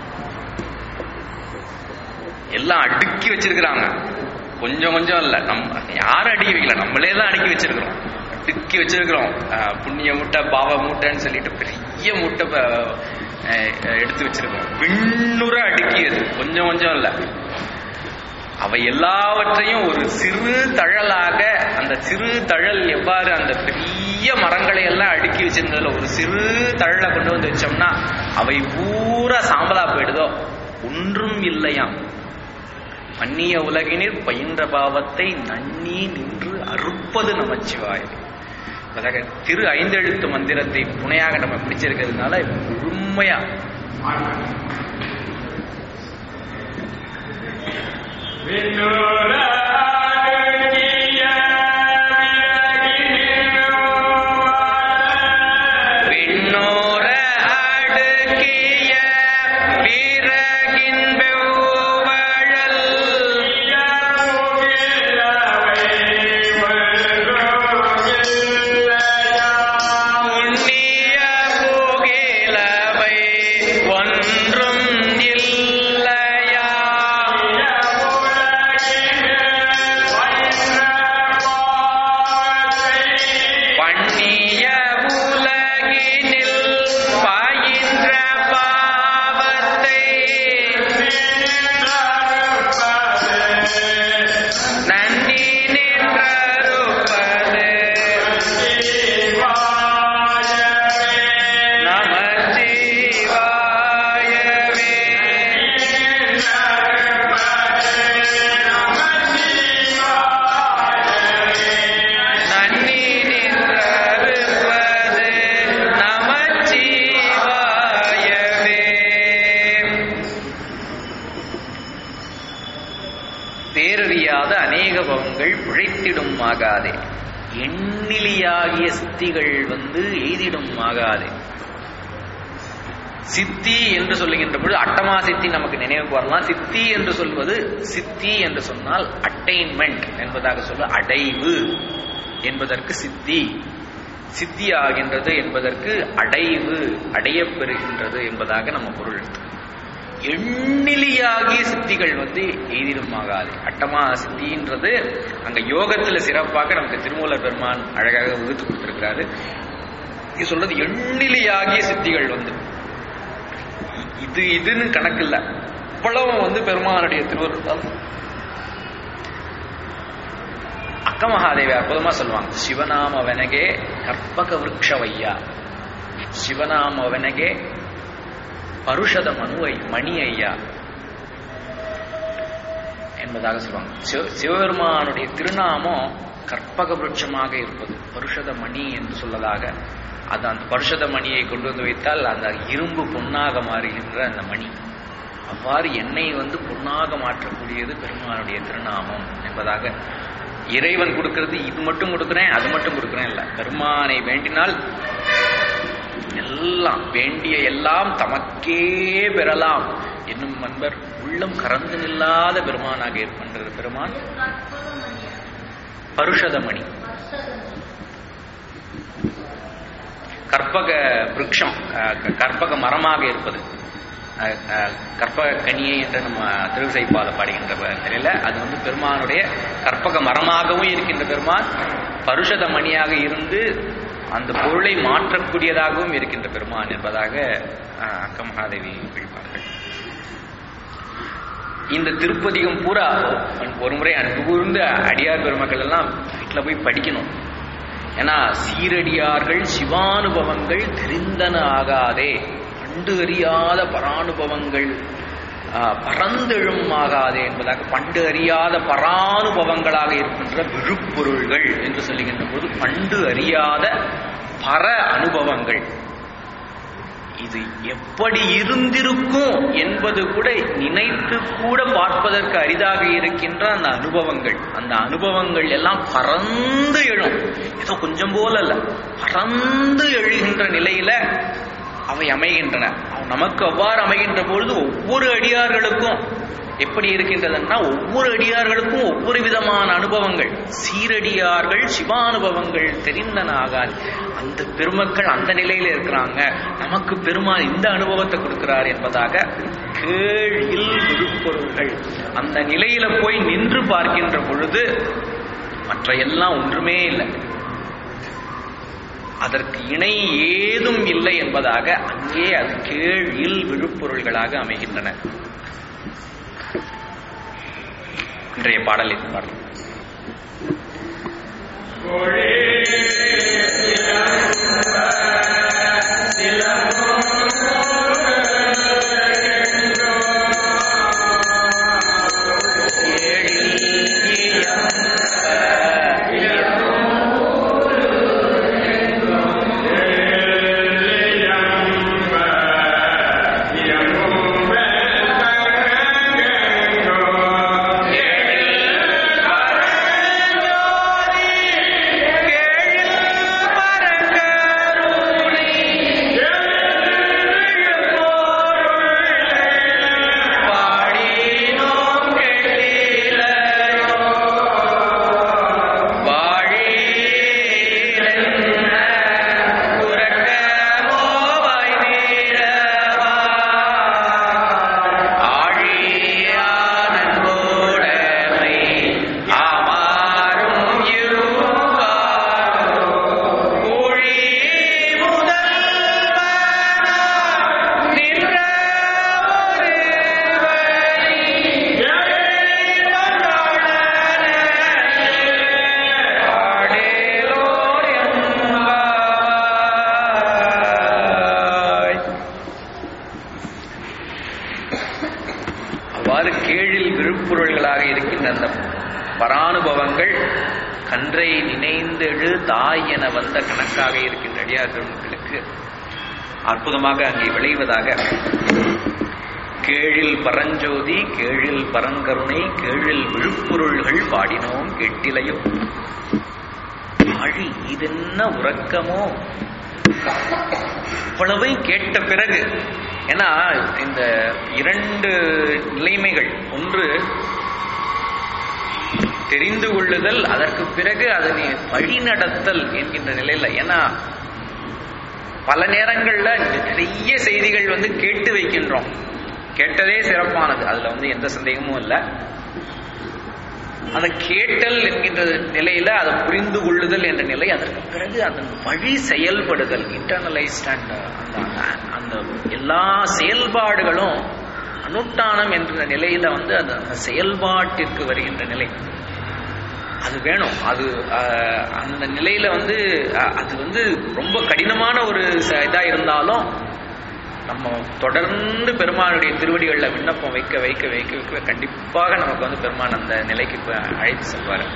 எல்லாம் அடுக்கி வச்சிருக்கிறாங்க, கொஞ்சம் கொஞ்சம் இல்ல. நம்ம யாரும் அடுக்கி வைக்கல, நம்மளே தான் அடுக்கி வச்சிருக்கிறோம். அடுக்கி வச்சிருக்கிறோம். புண்ணிய மூட்டை பாவ மூட்டைன்னு சொல்லிட்டு பெரிய மூட்டை எடுத்து வச்சிருக்கிறோம். விண்ணுற அடுக்கியது, கொஞ்சம் கொஞ்சம் இல்ல. அவை எல்லாவற்றையும் ஒரு சிறு தழலாக, அந்த சிறு தழல் எவ்வாறு அந்த பெரிய மரங்களை எல்லாம் அடுக்கி வச்சிருந்ததுல ஒரு சிறு தழலை கொண்டு வந்து வச்சோம்னா அவை பூரா சாம்பலா போயிடுதோ, ஒன்றும் இல்லையாம். மன்னிய உலகினில் பயின்ற பாவத்தை நன்னி நின்று அறுப்பது நமச்சிவாயம். திரு ஐந்தெழுத்து மந்திரத்தை துணையாக நம்ம பிடிச்சிருக்கிறதுனால முழுமையா பிழைத்திடும் ஆகாதே, எண்ணிலியாகிய சித்திகள் வந்து எய்திடும் ஆகாதே. சித்தி என்று சொல்லுகின்ற பொழுது அட்டமா சித்தி நமக்கு நினைவுக்கு வரலாம். சித்தி என்று சொல்வது, சித்தி என்று சொன்னால் அட்டைன்மெண்ட் என்பதாக சொல்ல, அடைவு என்பதற்கு சித்தி, சித்தி ஆகின்றது என்பதற்கு அடைவு, அடையப் பெறுகின்றது என்பதாக நம்ம பொருள். எண்ணிலியாகிய சித்திகள் வந்து எய்திலுமாகாது. அட்டமா சித்தின்றது அங்க யோகத்துல சிறப்பாக நமக்கு திருமூலர் பெருமான் அழகாக வகுத்து கொடுத்திருக்காரு. இது சொல்றது எண்ணிலியாகிய சித்திகள் வந்து இது இதுன்னு கணக்கு இல்ல, இவ்வளவு வந்து பெருமானுடைய திருவருள். அக்க மகாதேவி அற்புதமா சொல்லுவாங்க, சிவநாமவனகே கற்பக விருட்சவையா, சிவநாமவனகே பருஷத மனுவை மணி ஐயா என்பதாக சொல்லுவாங்க. சிவபெருமானுடைய திருநாமம் கற்பக விருட்சமாக இருப்பது, பருஷத மணி என்று சொல்லதாக. அது அந்த பருஷத மணியை கொண்டு வந்து வைத்தால் அந்த இரும்பு பொன்னாக மாறுகின்ற அந்த மணி, அவ்வாறு எண்ணெய் வந்து பொன்னாக மாற்றக்கூடியது பெருமானுடைய திருநாமம் என்பதாக. இறைவன் கொடுக்கிறது இது மட்டும் கொடுக்கிறேன் அது மட்டும் கொடுக்கிறேன் இல்ல, பெருமானை வேண்டினால் எல்லாம் வேண்டிய எல்லாம் தமக்கே பெறலாம் என்னும் அன்பர் உள்ளம் கறந்து நில்லாத பெருமானாக ஏற்படுகிறது. பெருமான் பருஷதமணி, கற்பக விருட்சம், கற்பக மரமாக இருப்பது, கற்பக கனியை என்று நம்ம திருவிசைப்பால பாடுகின்ற நிலையில அது வந்து பெருமானுடைய கற்பக மரமாகவும் இருக்கின்ற பெருமான், பருஷத மணியாக இருந்து அந்த பொருளை மாற்றக்கூடியதாகவும் இருக்கின்ற பெருமான் என்பதாக அக்க மகாதேவி பிடிப்பார்கள். இந்த திருப்பதிகம் பூரா ஒரு முறை அன்பு கூர்ந்த அடியார் பெருமக்கள் எல்லாம் வீட்டில் போய் படிக்கணும். ஏன்னா சீரடியார்கள் சிவானுபவங்கள் தெரிந்தன ஆகாதே, பண்டு அறியாத பரானுபவங்கள் பரந்தெழும் ஆகாதே என்பதாக, பண்டு அறியாத பரானுபவங்களாக இருக்கின்ற விழுப்பொருள்கள் என்று சொல்லுகின்ற போது பண்டு அறியாத பர அனுபவங்கள், இது எப்படி இருந்திருக்கும் என்பது கூட நினைத்து கூட பார்ப்பதற்கு அரிதாக இருக்கின்ற அந்த அனுபவங்கள், அந்த அனுபவங்கள் எல்லாம் பறந்து எழும். ஏதோ கொஞ்சம் போல அல்ல, பறந்து எழுகின்ற நிலையில அவை அமைகின்றன. நமக்கு அவ்வாறு அமைகின்ற பொழுது ஒவ்வொரு அடியார்களுக்கும் எப்படி இருக்கின்றதுன்னா, ஒவ்வொரு அடியார்களுக்கும் ஒவ்வொரு விதமான அனுபவங்கள். சீரடியார்கள் சிவானுபவங்கள் தெரிந்தன ஆகாது. அந்த பெருமக்கள் அந்த நிலையில இருக்கிறாங்க, நமக்கு பெருமாள் இந்த அனுபவத்தை கொடுக்கிறார் என்பதாக கேழில் விழுப்பொருள்கள். அந்த நிலையில போய் நின்று பார்க்கின்ற பொழுது மற்ற எல்லாம் ஒன்றுமே இல்லை, அதற்கு இணை ஏதும் இல்லை என்பதாக அங்கே அது கேழில் விழுப்பொருள்களாக அமைகின்றன. இன்றைய பாடலின் பாடல் பரானுபவங்கள் கன்றை நினைந்தெழு தாய் என வந்த கணக்காக இருக்கின்ற அடியார்களுக்கு அற்புதமாக அங்கே விளைவதாக. கேழில் பரஞ்சோதி கேழில் பரங்கருணை கேழில் விழுப்பொருள்கள் பாடினோம் கெட்டிலையோ ஆழி இதென்ன உறக்கமோ, அவ்வளவையும் கேட்ட பிறகு, ஏன்னா இந்த இரண்டு நிலைமைகள், ஒன்று தெரிந்து கொள்ளுதல், அதற்கு பிறகு அதனை வழிநடத்தல் என்கின்ற நிலையில. ஏன்னா பல நேரங்கள்ல நிறைய செய்திகள் வந்து கேட்டு வைக்கின்றோம், கேட்டதே சிறப்பானது, அதுல வந்து எந்த சந்தேகமும் இல்லை. அந்த கேட்டல் என்கின்ற நிலையில அதை புரிந்து கொள்ளுதல் என்ற நிலை, அதற்கு பிறகு அதன் வழி செயல்படுதல், இன்டர்னலைஸ்ட் அண்ட் அந்த எல்லா செயல்பாடுகளும் அனுஷ்டானம் என்ற நிலையில வந்து அந்த செயல்பாட்டிற்கு வருகின்ற நிலை அது வேணும். அது அந்த நிலையில வந்து அது வந்து ரொம்ப கடினமான ஒரு இதா இருந்தாலும் நம்ம தொடர்ந்து பெருமானுடைய திருவடிகளில் விண்ணப்பம் வைக்க வைக்க வைக்க வைக்க கண்டிப்பாக நமக்கு வந்து பெருமான் அந்த நிலைக்கு அழைத்து செல்வார்.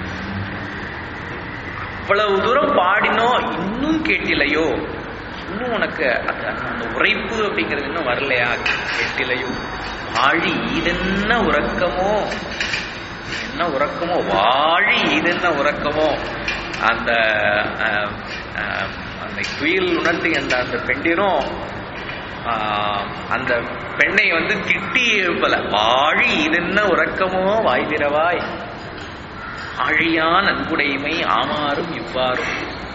அவ்வளவு தூரம் பாடினோம், இன்னும் கேட்டிலையோ, இன்னும் உனக்கு அந்த உரைப்பு அப்படிங்கிறது இன்னும் வரலையா, கேட்டிலையோ, வாழி இதென்ன உறக்கமோ, என்ன உறக்கமோ, வாழி இதென்ன உறக்கமோ, அந்த அந்த குயில் உணர்த்தி என்ற அந்த பெண்டிரும் அந்த பெண்ணை வந்து திட்டி எழுப்பல, வாழி இதென்ன உறக்கமோ வாய்திரவாய் ஆழியான் அன்புடைமை ஆமாறும் இவ்வாறும்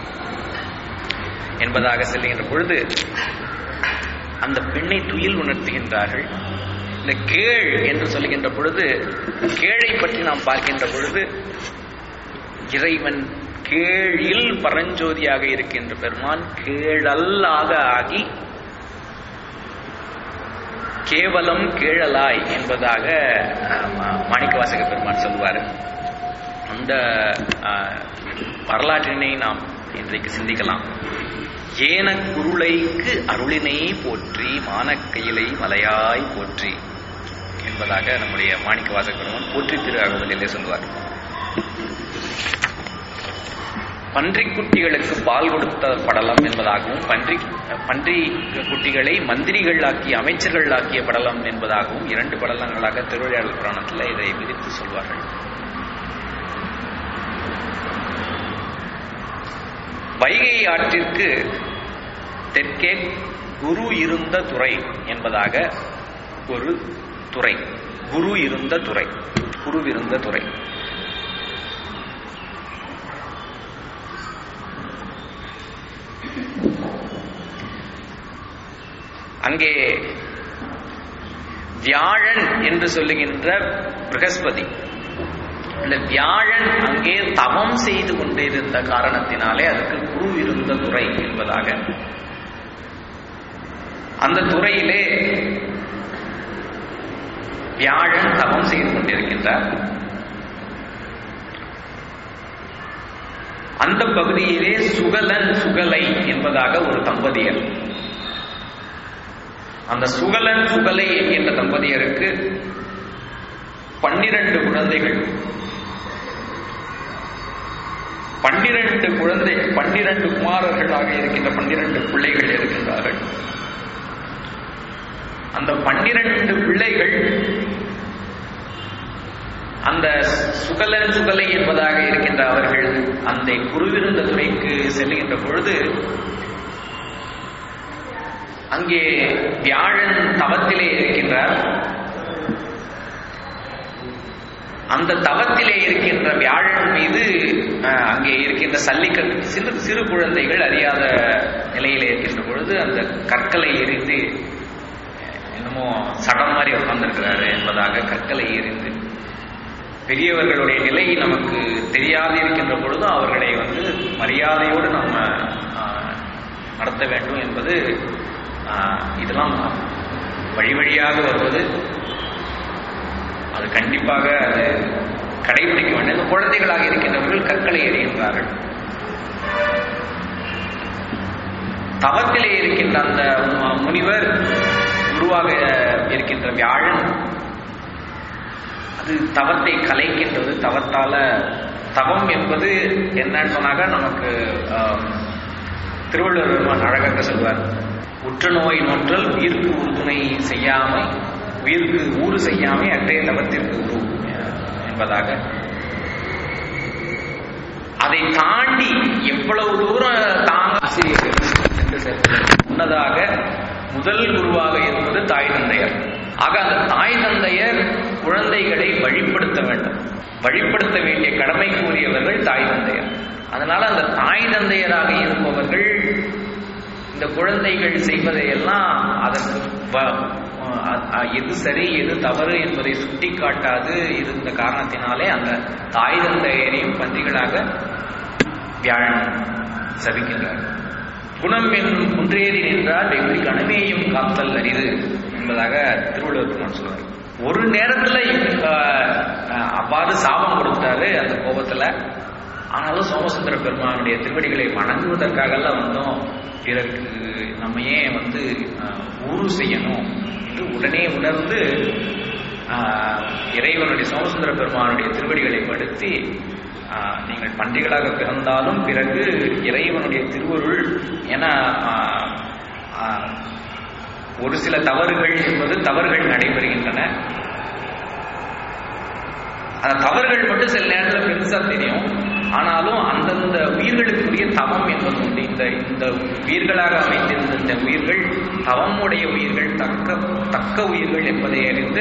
என்பதாக சொல்லுகின்ற பொழுது அந்த பெண்ணை துயில் உணர்த்துகின்றார்கள். இந்த கேள் என்று சொல்லுகின்ற பொழுது, கேளை பற்றி நாம் பார்க்கின்ற பொழுது, இறைவன் கேழில் பரஞ்சோதியாக இருக்கின்ற பெருமான் கேழல்லாக ஆகி கேவலம் கேழலாய் என்பதாக மாணிக்கவாசக பெருமான் சொல்வார். அந்த வரலாற்றினை நாம் இன்றைக்கு சிந்திக்கலாம். ஏன குருளைக்கு அருளினை போற்றி மானக்கையிலை மலையாய் போற்றி என்பதாக நம்முடைய மாணிக்கவாசக பெருமான் போற்றி திரு அகவலிலே சொல்வார். பன்றி குட்டிகளுக்கு பால் கொடுத்த படலம் என்பதாகவும், பன்றி பன்றி குட்டிகளை மந்திரிகள் ஆக்கிய அமைச்சர்கள் ஆக்கிய படலம் என்பதாகவும் இரண்டு படலங்களாக திருவிளையாடல் புராணத்தில் இதை விதித்து சொல்வார்கள். வைகை ஆற்றிற்கு தெற்கே குரு இருந்த துறை என்பதாக ஒரு துறை, குரு இருந்த துறை, குரு இருந்த துறை. அங்கே வியாழன் என்று சொல்லுகின்ற பிரகஸ்பதி, இந்த வியாழன் அங்கே தவம் செய்து கொண்டிருந்த காரணத்தினாலே அதுக்கு குரு இருந்த துறை என்பதாக, அந்த துறையிலே வியாழன் தவம் செய்து கொண்டிருக்கின்றார். அந்த பகுதியிலே சுகலன் சுகலை என்பதாக ஒரு தம்பதியர், அந்த சுகலன் சுகலை என்கின்ற தம்பதியருக்கு பன்னிரண்டு குழந்தைகள், பன்னிரண்டு குழந்தை பன்னிரண்டு குமாரர்களாக இருக்கின்ற பன்னிரண்டு பிள்ளைகள் இருக்கின்றார்கள். அந்த பன்னிரண்டு பிள்ளைகள் அந்த சுகலன் சுகலை என்பதாக இருக்கின்ற அவர்கள் அந்த குருவிருந்த துறைக்கு செல்லுகின்ற பொழுது அங்கே வியாழன் தவத்திலே இருக்கின்றார். அந்த தவத்திலே இருக்கின்ற வியாழன் மீது அங்கே இருக்கின்ற சல்லிக்கல், சிறு சிறு குழந்தைகள் அறியாத நிலையிலே இருக்கின்ற பொழுது அந்த கற்களை எறிந்து, என்னமோ சடம் மாதிரி உட்கார்ந்திருக்கிறாரு என்பதாக கற்களை எறிந்து, பெரியவர்களுடைய நிலை நமக்கு தெரியாது இருக்கின்ற பொழுதும் அவர்களை வந்து மரியாதையோடு நம்ம நடத்த வேண்டும் என்பது இதெல்லாம் வழி வழியாக வருவது. அது கண்டிப்பாக அது கடைபிடிக்க வேண்டிய குழந்தைகளாக இருக்கின்றவர்கள் கற்களை எறிகின்றார்கள். தவத்திலே இருக்கின்ற அந்த முனிவர், குருவாக இருக்கின்ற வியாழன், அது தவத்தை கலைக்கின்றது. தவத்தால, தவம் என்பது என்னன்னு சொன்னாக்க நமக்கு திருவள்ளுவர் பெருமான் அழகாக சொல்வார், உற்ற நோய் நோற்றல் உயிருக்கு உறுதுணை செய்யாமை, உயிருக்கு ஊறு செய்யாமை அன்றைய தவத்திற்கு உரு என்பதாக. அதை தாண்டி எவ்வளவு தூரம் தாங்க ஆசிரியர்கள் என்று முன்னதாக முதல் குருவாக இருப்பது தாய் தந்தையர். ஆக அந்த தாய் தந்தையர் குழந்தைகளை வழிப்படுத்த வேண்டும். வழிப்படுத்த வேண்டிய கடமை கூறியவர்கள் தாய் தந்தையர். அதனால அந்த தாய் தந்தையராக இருப்பவர்கள் இந்த குழந்தைகள் செய்வதையெல்லாம் அதற்கு எது சரி எது தவறு என்பதை சுட்டி காட்டாது இருந்த காரணத்தினாலே அந்த தாய் தந்தையரையும் பன்றிகளாக வியாழன் சபிக்கின்றார். குணம் என்னும் குன்றேறி நின்றால் வெற்றி கணமேயும் காத்தல் அரிது என்பதாக திருவள்ளுவர் பெருமான் சொல்றார். ஒரு நேரத்துல அவ்வாறு சாபம் கொடுத்தாரு அந்த கோபத்துல. ஆனாலும் சோமசுந்தர பெருமானுடைய திருவடிகளை வணங்குவதற்காகலாம் வந்தோம், பிறகு நம்ம ஏன் வந்து ஊறு செய்யணும் என்று உடனே உணர்ந்து இறைவனுடைய சோமசுந்தர பெருமானுடைய திருவடிகளை படுத்தி, நீங்கள் பன்றிகளாக பிறந்தாலும் பிறகு இறைவனுடைய திருவருள் என ஒரு சில தவறுகள் என்பது தவறுகள் நடைபெறுகின்றன. அந்த தவறுகள் மட்டும் சில நேரத்தில் பெருசா தெரியும். ஆனாலும் அந்தந்த உயிர்களுக்குரிய தவம் என்பது உண்டு. இந்த இந்த உயிர்களாக அமைந்திருந்த இந்த உயிர்கள் தவமுடைய உயிர்கள், தக்க தக்க உயிர்கள் என்பதை அறிந்து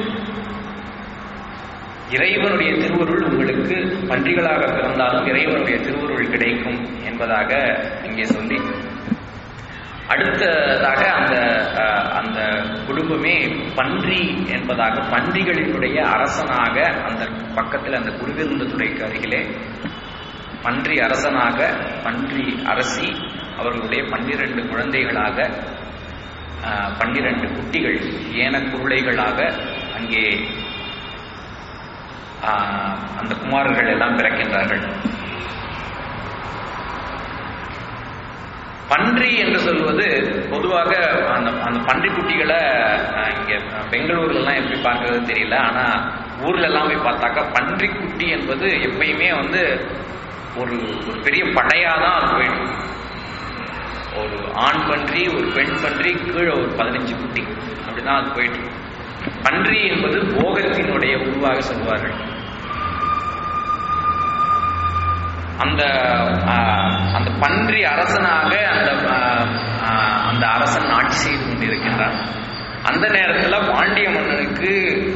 இறைவனுடைய திருவருள் உங்களுக்கு பன்றிகளாக பிறந்தாலும் இறைவனுடைய திருவருள் கிடைக்கும் என்பதாக இங்கே சொல்லி, அடுத்ததாக அந்த அந்த குடும்பமே பன்றி என்பதாக பன்றிகளினுடைய அரசனாக அந்த பக்கத்தில் அந்த குருவிருந்த துறைக்கு அருகிலே பன்றி அரசனாக பன்றி அரசி அவர்களுடைய பன்னிரண்டு குழந்தைகளாக பன்னிரண்டு குட்டிகள் ஏன குருளைகளாக அங்கே அந்த குமாரர்கள் எல்லாம் பிறக்கின்றார்கள். பன்றி என்று சொல்வது பொதுவாக அந்த அந்த பன்றி குட்டிகளை இங்க பெங்களூர்ல எல்லாம் எப்படி பார்க்கறது தெரியல. ஆனா ஊர்ல எல்லாம் போய் பார்த்தாக்கா பன்றி குட்டி என்பது எப்பயுமே வந்து ஒரு ஒரு பெரிய படையாதான் அது போயிடும். ஒரு ஆண் பன்றி ஒரு பெண் பன்றி கீழே ஒரு பதினஞ்சு குட்டி அப்படிதான் அது போயிட்டு. பன்றி என்பது போகத்தினுடைய உருவாக சொல்வார்கள். அந்த அந்த பன்றி அரசனாக அந்த அந்த அரசன் ஆட்சி செய்து கொண்டிருக்கின்றான். அந்த நேரத்தில் பாண்டிய மன்னனுக்கு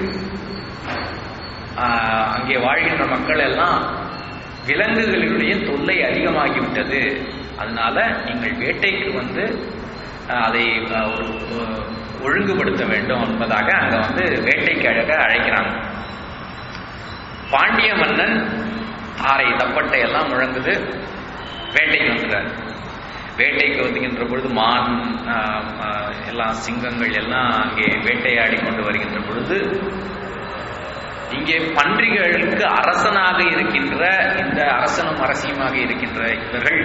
அங்கே வாழ்கின்ற மக்கள் எல்லாம் விலங்குகளினுடைய தொல்லை அதிகமாகிவிட்டது, அதனால நீங்கள் வேட்டைக்கு வந்து அதை ஒழுங்குபடுத்த வேண்டும் என்பதாக அங்க வந்து வேட்டைக்கு அழக அழைக்கிறாங்க. பாண்டிய மன்னன் ஆரை தப்பட்டை எல்லாம் முழங்குது, வேட்டைக்கு வந்துறாரு. வேட்டைக்கு வந்துகின்ற பொழுது மான் எல்லாம் சிங்கங்கள் எல்லாம் அங்கே வேட்டையாடி கொண்டு வருகின்ற பொழுது இங்கே பன்றிகளுக்கு அரசனாக இருக்கின்ற இந்த அரசனும் அரசியுமாக இருக்கின்ற இவர்கள்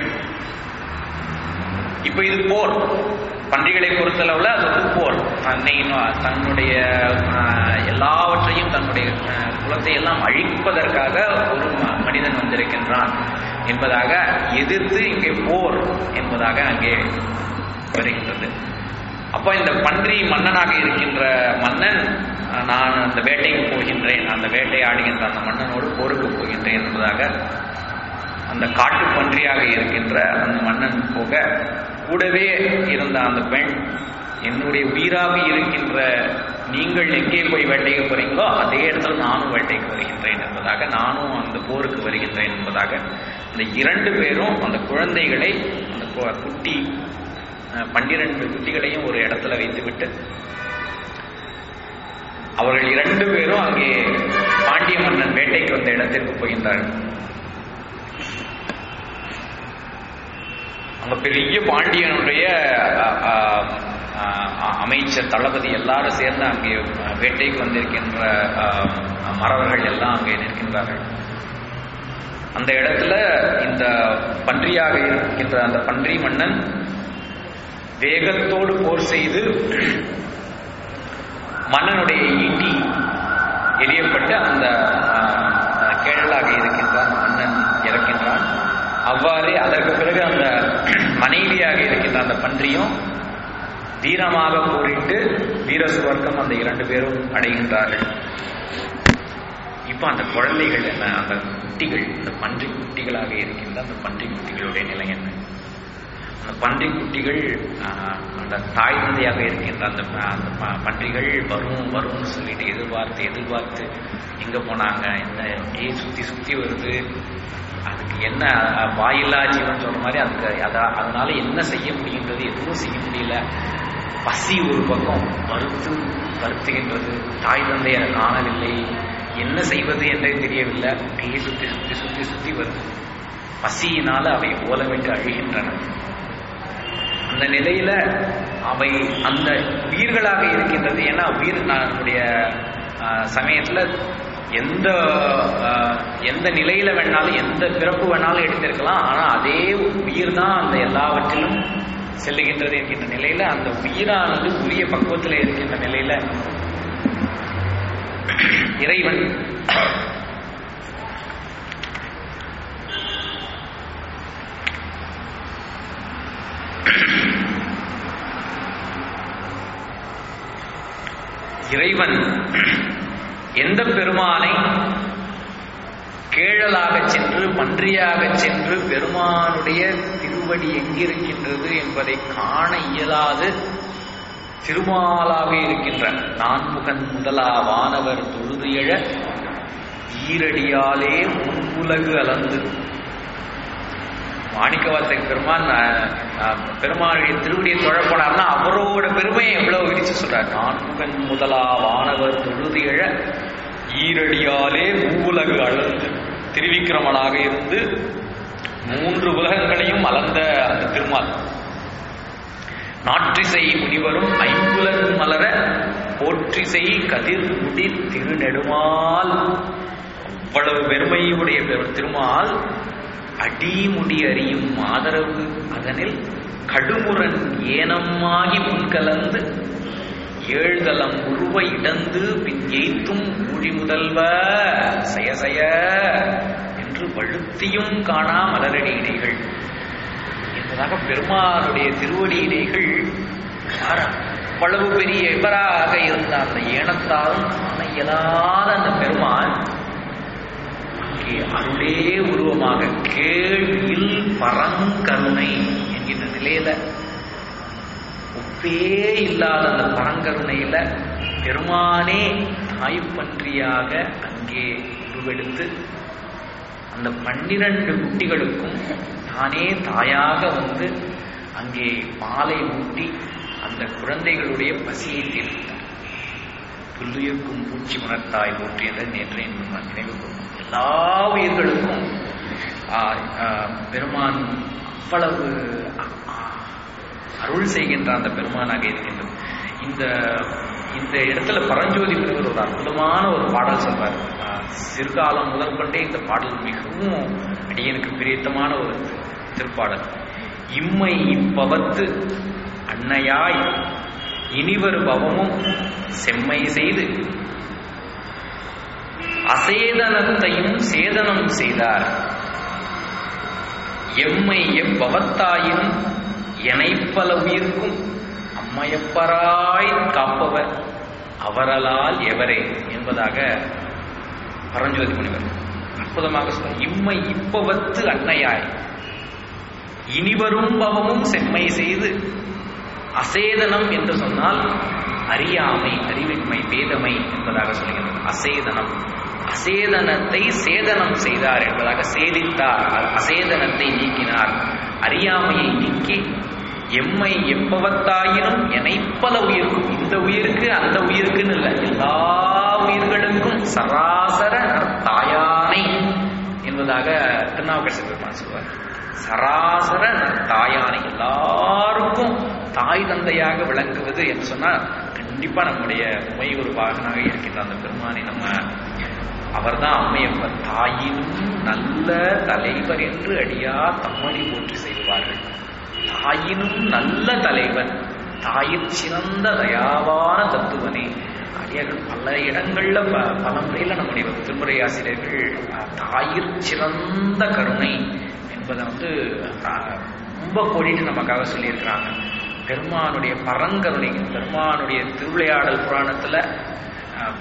இப்ப இது போர். பன்றிகளை பொறுத்தளவுல அது ஒரு போர். தன்னை தன்னுடைய எல்லாவற்றையும் தன்னுடைய குலத்தை எல்லாம் அழிப்பதற்காக ஒரு மனிதன் வந்திருக்கின்றான் என்பதாக எதிர்த்து இங்கே போர் என்பதாக அங்கே வருகின்றது. அப்ப இந்த பன்றி மன்னனாக இருக்கின்ற மன்னன், நான் அந்த வேட்டைக்கு போகின்றேன், அந்த வேட்டையாடுகின்ற அந்த மன்னனோடு போருக்கு போகின்றேன் என்பதாக அந்த காட்டு பன்றியாக இருக்கின்ற அந்த மன்னன் போக, கூடவே இருந்த அந்த பெண், என்னுடைய உயிராக இருக்கின்ற நீங்கள் எங்கே போய் வேட்டைக்கு போறீங்களோ அதே இடத்துல நானும் வேட்டைக்கு வருகின்றேன் என்பதாக, நானும் அந்த போருக்கு வருகின்றேன் என்பதாக இந்த இரண்டு பேரும் அந்த குழந்தைகளை, அந்த குட்டி பன்னிரண்டு குட்டிகளையும் ஒரு இடத்துல வைத்துவிட்டு அவர்கள் இரண்டு பேரும் அங்கே பாண்டிய மன்னன் வேட்டைக்கு வந்த இடத்திற்கு போகின்றார்கள். அங்க பெரிய பாண்டியனுடைய அமைச்சர் தளபதி எல்லாரும் சேர்ந்து அங்கே வேட்டைக்கு வந்திருக்கின்ற மறவர்கள் எல்லாம் அங்கே நிற்கின்றார்கள். அந்த இடத்துல இந்த பன்றியாக இருக்கின்ற அந்த பன்றி மன்னன் வேகத்தோடு போர் செய்து மன்னனுடைய ஈட்டி எரியப்பட்டு அந்த கேழலாக இருக்கின்ற அந்த மன்னன் இறக்கின்றான். அவ்வாறு அதற்கு பிறகு அந்த மனைவியாக இருக்கின்ற அந்த பன்றியும் வீரமாக போரிட்டு வீர சுவர்க்கம் அந்த இரண்டு பேரும் அடைகின்றார்கள். இப்ப அந்த குழந்தைகள் என்ன, அந்த குட்டிகள், இந்த பன்றி குட்டிகளாக இருக்கின்ற அந்த பன்றி குட்டிகளுடைய நிலை என்ன? அந்த பன்றி குட்டிகள் அந்த தாய் தந்தையாக இருக்கின்ற அந்த பன்றிகள் வரும் வரும்னு சொல்லிட்டு எதிர்பார்த்து எதிர்பார்த்து எங்க போனாங்க, என்ன ஏ சுத்தி சுத்தி வருது, அதுக்கு என்ன வாயில்லா ஜீவன் சொல்ற மாதிரி அதுக்கு அத அதனால என்ன செய்ய முடியுன்றது எதுவும் செய்ய முடியல. பசி ஒரு பக்கம் மறுத்து வருத்துகின்றது, தாய் தந்தையை காணவில்லை, என்ன செய்வது என்றே தெரியவில்லை. அப்படியே சுத்தி சுத்தி சுத்தி சுத்தி வருது. பசியினால அவை ஓலமிட்டு அழுகின்றன. அந்த நிலையில அவை அந்த உயிர்களாக இருக்கின்றது. ஏன்னா உயிர் நம்முடைய சமயத்துல எந்த எந்த நிலையில வேணாலும் எந்த பிறப்பு வேணாலும் எடுத்திருக்கலாம். ஆனா அதே உயிர் தான் அந்த எல்லாவற்றிலும் செல்லுகின்றது என்கின்ற நிலையில அந்த உயிரானது உரிய பக்குவத்தில் இருக்கின்ற நிலையில இறைவன் இறைவன் எந்த பெருமானை கேழலாக சென்று பன்றியாக சென்று பெருமானுடைய திருவடி எங்கிருக்கின்றது என்பதை காண இயலாது திருமாலாக இருக்கின்ற நான்முகன் முதலா வானவர் தொழுது எழ ஈரடியாலே முன்னுலகு அளந்து மாணிக்கவாசக பெருமான் பெருமானுடைய திருவடியை தொழப்படார்னா அவரோட பெருமையை எவ்வளவு விரிச்சு சொல்றார். நான்முகன் முதலா வானவர் தொழுது எழ ஈரடியாலே மூவுலகு அளந்து திருவிக்கிரமனாக இருந்து மூன்று உலகங்களையும் அளந்த அந்த திருமால் நாற்றிசை முனிவரும் ஐம்புலன் மலர போற்றிசை கதிர் முடி திருநெடுமால் அவ்வளவு பெருமையுடைய திருமால் அடிமுடி அறியும் ஆதரவு அதனில் கடுமுரண் ஏனமாகி முன்கலந்து ஏழ்தலம் உருவ இடந்து பின் எய்த்தும் ஊழி முதல்வ சயசய என்று வழுத்தியும் காணா மலரடி இணைகள் என்பதாக பெருமானுடைய திருவடி இணைகள் அவ்வளவு பெரிய இவராக இருந்த அந்த ஏனத்தாலும் காண இயலாத அந்த பெருமான் அருளே உருவமாக கேள்வியில் பரங்கருணை என்கின்ற நிலையில ஒப்பே இல்லாத அந்த பரங்கருணையில பெருமானே தாய்ப்பன்றியாக அங்கே உருவெடுத்து அந்த பன்னிரண்டு குட்டிகளுக்கும் தானே தாயாக வந்து அங்கே மாலை ஊட்டி அந்த குழந்தைகளுடைய பசியை தீர்த்தார். புல்லுயிர்க்கும் பூச்சி உணர்த்தாய் போற்றி என்ற நேற்றைய நினைவு கொள்ளும். எல்லா உயிர்களுக்கும் பெருமான் அவ்வளவு அருள் செய்கின்ற அந்த பெருமானாக இருக்கின்றது. இந்த இந்த இடத்துல பரஞ்சோதி முனிவர் ஒரு அற்புதமான ஒரு பாடல் சொல்வார். சிறுகாலம் முதல் கொண்டே இந்த பாடல் மிகவும் அடியனுக்கு பிரியத்தமான ஒரு திருப்பாடல். இம்மை இப்பவத்து அன்னையாய் இனிவர் பவமும் செம்மை செய்து அசேதனத்தையும் சேதனம் செய்தார். எம்மை எப்பவத்தாயும் எனைப்பல உயிர்க்கும் அம்மையப்பராய் காப்பவர் அவரலால் எவரே என்பதாக பரஞ்சோதி முனிவர் அற்புதமாக சொல்ல. இம்மை இப்பவத்து அன்னையாய் இனிவரும் பவமும் செம்மை செய்து அசேதனம் என்று சொன்னால் அறியாமை, அறிவின்மை, பேதமை என்பதாக சொல்கிறது. அசேதனம் அசேதனத்தை சேதனம் செய்தார் என்பதாக சேதித்தார். அசேதனத்தை நீக்கினார், அறியாமையை நீக்கி எம்மை எப்பவத்தாயினும் எனைப்பல உயிர்க்கும், இந்த உயிருக்கு அந்த உயிருக்குன்னு இல்லை, எல்லா உயிர்களுக்கும் சராசர தாயானை என்பதாக திருநாவுக்கரசர் பெருமான் சொல்வார். சராசர தாயானை, எல்லாருக்கும் தாய் தந்தையாக விளங்குவது என்று சொன்னால் கண்டிப்பா நம்முடைய உமை ஒரு பாகனாக இருக்கின்ற அந்த பெருமானை நம்ம அவர் தான் அம்மையப்பர். தாயினும் நல்ல தலைவர் என்று அடியா தம்மடி போற்றி செய்வார்கள். தாயினும் நல்ல தலைவர், தாயின் சிறந்த தயாவான தத்துவனே. அடியார்கள் பல இடங்கள்ல பல முறையில நம்முடைய திருமுறை ஆசிரியர்கள் தாயிற் சிறந்த கருணை என்பதை வந்து ரொம்ப கோடிட்டு நமக்காக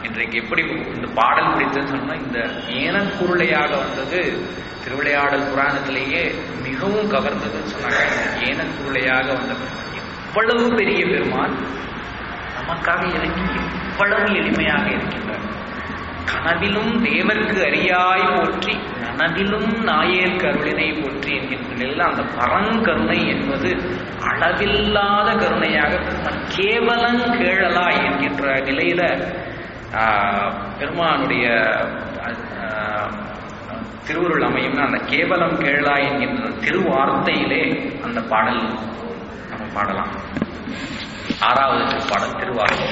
இன்றைக்கு எப்படி இந்த பாடல் பிடித்ததுன்னு சொன்னா, இந்த ஏனக்குருளையாக வந்தது திருவிளையாடல் புராணத்திலேயே மிகவும் கவர்ந்ததுன்னு சொன்னாங்க. ஏனக்குருளையாக வந்த எவ்வளவு பெரிய பெருமான் நமக்காக இறங்கி எவ்வளவு எளிமையாக இருக்கின்றார். கனவிலும் தேவர்க்கு அறியாய் போற்றி, நனவிலும் நாயேற்கு அருளினை போற்றி என்கின்ற நிலையில் அந்த பரங்கருணை என்பது அளவில்லாத கருணையாக கேவலம் கேழலாய் என்கின்ற நிலையில பெருமானுடைய திருவுருள் அமையும்னா அந்த கேவலம் கேழலாய் என்கின்ற திருவார்த்தையிலே அந்த பாடல் நம்ம பாடலாம். ஆறாவது திருப்பாடல் திருவார்த்தை.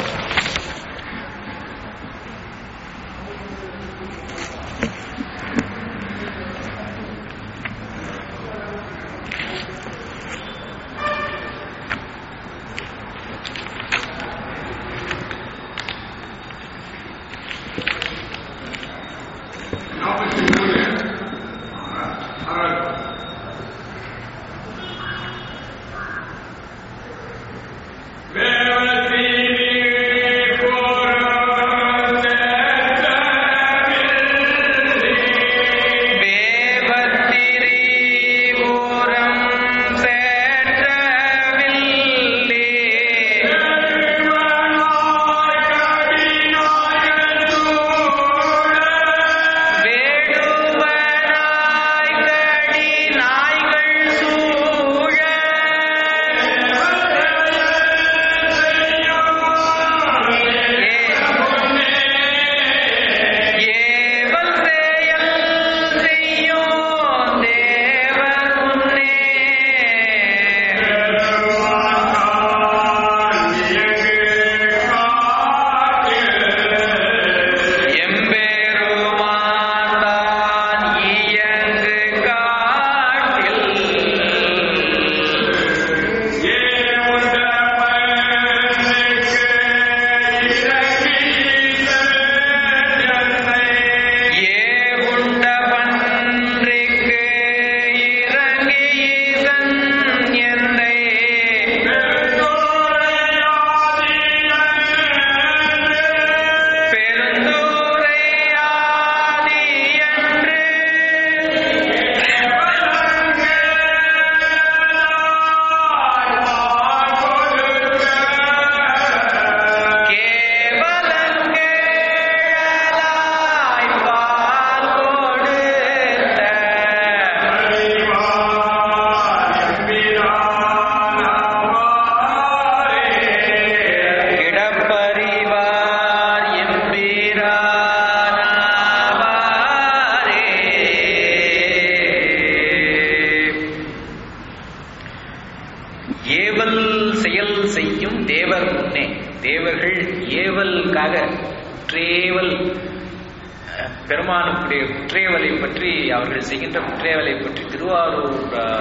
பெருமானுடைய குற்றேவலை பற்றி அவர்கள் செய்கின்ற குற்றேவலை பற்றி திருவாரூர்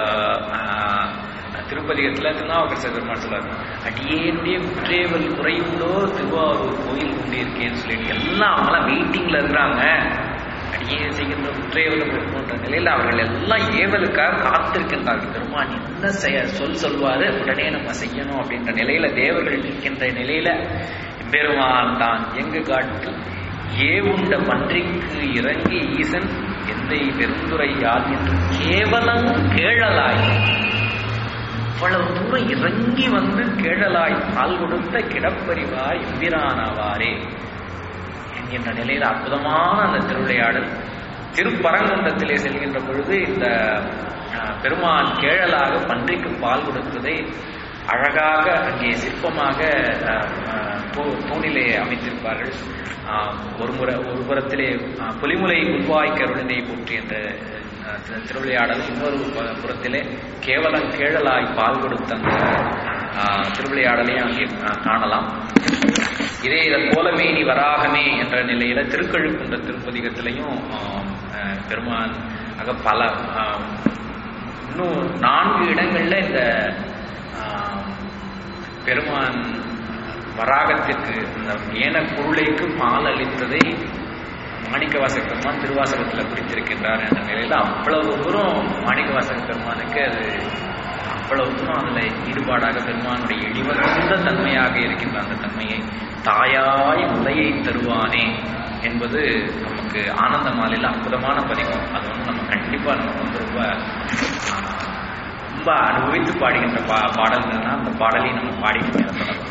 திருப்பதிகத்தில் திருநாவுக்கரசர் பெருமாள் சொல்றாரு, அடியேனுடைய குற்றேவல் குறையுண்டோ திருவாரூர் கோயில் கொண்டே இருக்கேன்னு சொல்லிட்டு எல்லாம் அவங்களாம் வெயிட்டிங்ல இருக்கிறாங்க. அடியே செய்கின்ற குற்றேவலை போன்ற நிலையில் அவர்கள் எல்லாம் ஏவலுக்காக காத்திருக்கின்றார்கள். பெருமான் என்ன செய்ய சொல் சொல்வாரு உடனே நம்ம செய்யணும் அப்படின்ற நிலையில தேவர்கள் நிற்கின்ற நிலையில பெருமான் தான் எங்கு காட்டு ஏவுண்ட பன்றிக்கு இறங்கி ஈசன் எந்தை பெருந்துரையால் என்று கேவலம் கேழலாய் அவ்வளவு தூரம் இறங்கி வந்து கேழலாய் பால் கொடுத்த கிடப்பறிவாய் எம்பிரானாவாரே என்கின்ற நிலையில் அற்புதமான அந்த திருவிளையாடல். திருப்பரங்குன்றத்திலே செல்கின்ற பொழுது இந்த பெருமான் கேழலாக பன்றிக்கு பால் கொடுத்ததை அழகாக அங்கே சிற்பமாக தூணிலே அமைத்திருப்பார்கள். ஒரு முறை ஒரு புறத்திலே புலிமுலை உள்வாய் கருணனை போற்றி என்ற திருவிளையாடல், இன்னொரு புறத்திலே கேவலம் கேழலாய் பால் கொடுத்த அந்த திருவிளையாடலையும் அங்கே காணலாம். இதே இதன் போலமேனி வராகமே என்ற நிலையில திருக்கழுக்குன்ற திருப்பதிகத்திலையும் பெருமான் ஆக பல இன்னும் நான்கு இடங்கள்ல இந்த பெருமான் வராகத்திற்கு இந்த ஏன குருளைக்கு பால் அளித்ததை மாணிக்கவாசக பெருமான் திருவாசகத்தில் குறித்திருக்கின்றார் என்ற நிலையில் அவ்வளவு தூரம் மாணிக்கவாசக பெருமானுக்கு அது அவ்வளவுக்கும் அதில் ஈடுபாடாக பெருமானுடைய இழிவந்த தன்மையாக இருக்கின்ற அந்த தன்மையை தாயாய் முலையை தருவானே என்பது நமக்கு ஆனந்த மாலையில் அற்புதமான பதிகம். அது வந்து நம்ம கண்டிப்பாக நமக்கு வந்து ரொம்ப ரொம்ப அனுபவித்து பாடுகின்ற பா பாடல்கள்னா அந்த பாடலை நம்ம பாடிட்டு மேலே தொடரும்.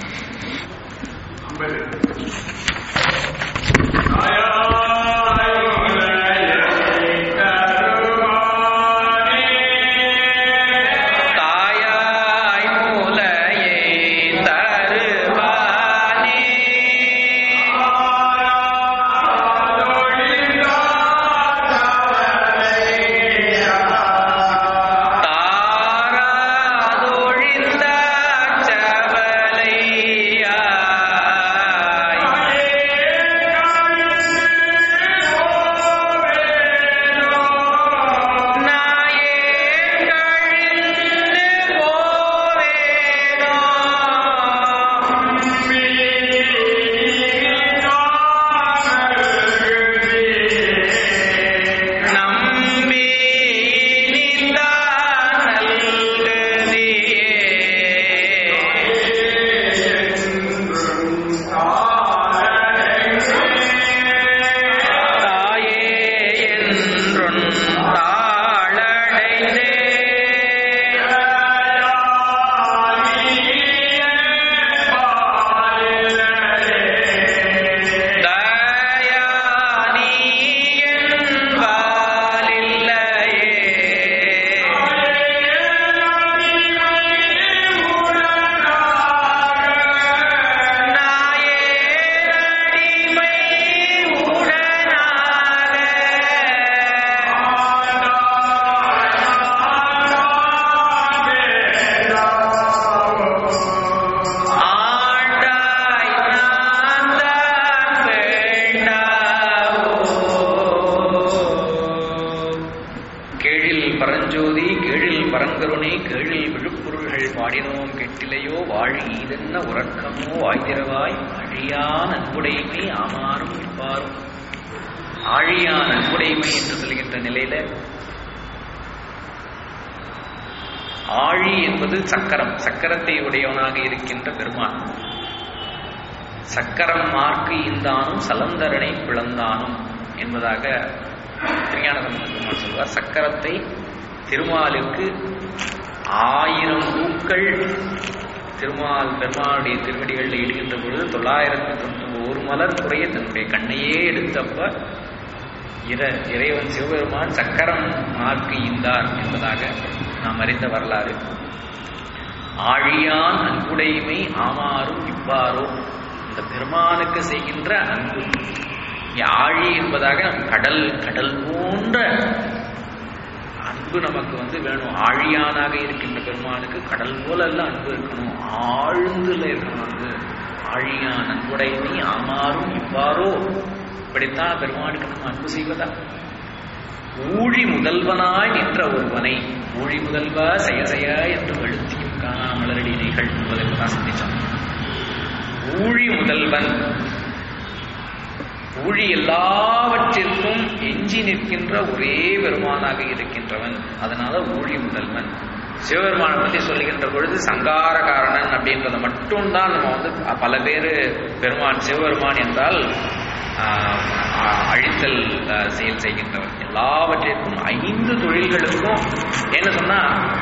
சக்கரம், சக்கரத்தை உடையவனாக இருக்கின்ற பெருமான். சக்கரம் மார்க்கு இந்தானும் சலந்தரனை பிளந்தானும் என்பதாக திருஞான சம்பந்த பெருமான் சொல்வார். சக்கரத்தை திருமாலுக்கு ஆயிரம் பூக்கள் திருமால் பெருமாளுடைய திருவடிகளில் இடுகின்ற பொழுது தொள்ளாயிரத்தி தொண்ணூத்தி ஒரு மலர் குறைய தன்னுடைய கண்ணையே எடுத்தப்ப இர இறைவன் சிவபெருமான் சக்கரம் மார்க்கு ஈந்தார் என்பதாக நாம் அறிந்த வரலாறு. ஆழியான் அன்புடைமை ஆமாறும் இவ்வாறோ, இந்த பெருமானுக்கு செய்கின்ற அன்பு. ஆழி என்பதாக கடல் கடல் போன்ற அன்பு நமக்கு வந்து வேணும். ஆழியானாக இருக்கின்ற பெருமானுக்கு கடல் போல எல்லாம் அன்பு இருக்கணும், ஆழ்ந்துல இருக்கணும். அன்பு ஆழியான் அன்புடைமை ஆமாறும் இவ்வாறோ, இப்படித்தான் பெருமானுக்கு நம்ம அன்பு செய்வதா? ஊழி முதல்வனாய் நின்ற ஒருவனை, ஊழி முதல்வ செய்ய செய்ய என்று எழுத்தியும் காணாமலரடி இணைகள் என்பதற்கு தான் சிந்திச்சோம். ஊழி முதல்வன், ஊழி எல்லாவற்றிற்கும் எஞ்சி நிற்கின்ற ஒரே பெருமானாக இருக்கின்றவன், அதனால ஊழி முதல்வன். சிவபெருமானை பற்றி சொல்லுகின்ற பொழுது சங்காரகாரணன் அப்படின்றத மட்டும்தான் நம்ம வந்து பல பேர் பெருமான் சிவபெருமான் என்றால் அழித்தல் செயல் செய்கின்றவர். எல்லாவற்றிற்கும் ஐந்து தொழில்களுக்கும் என்ன சொன்னா,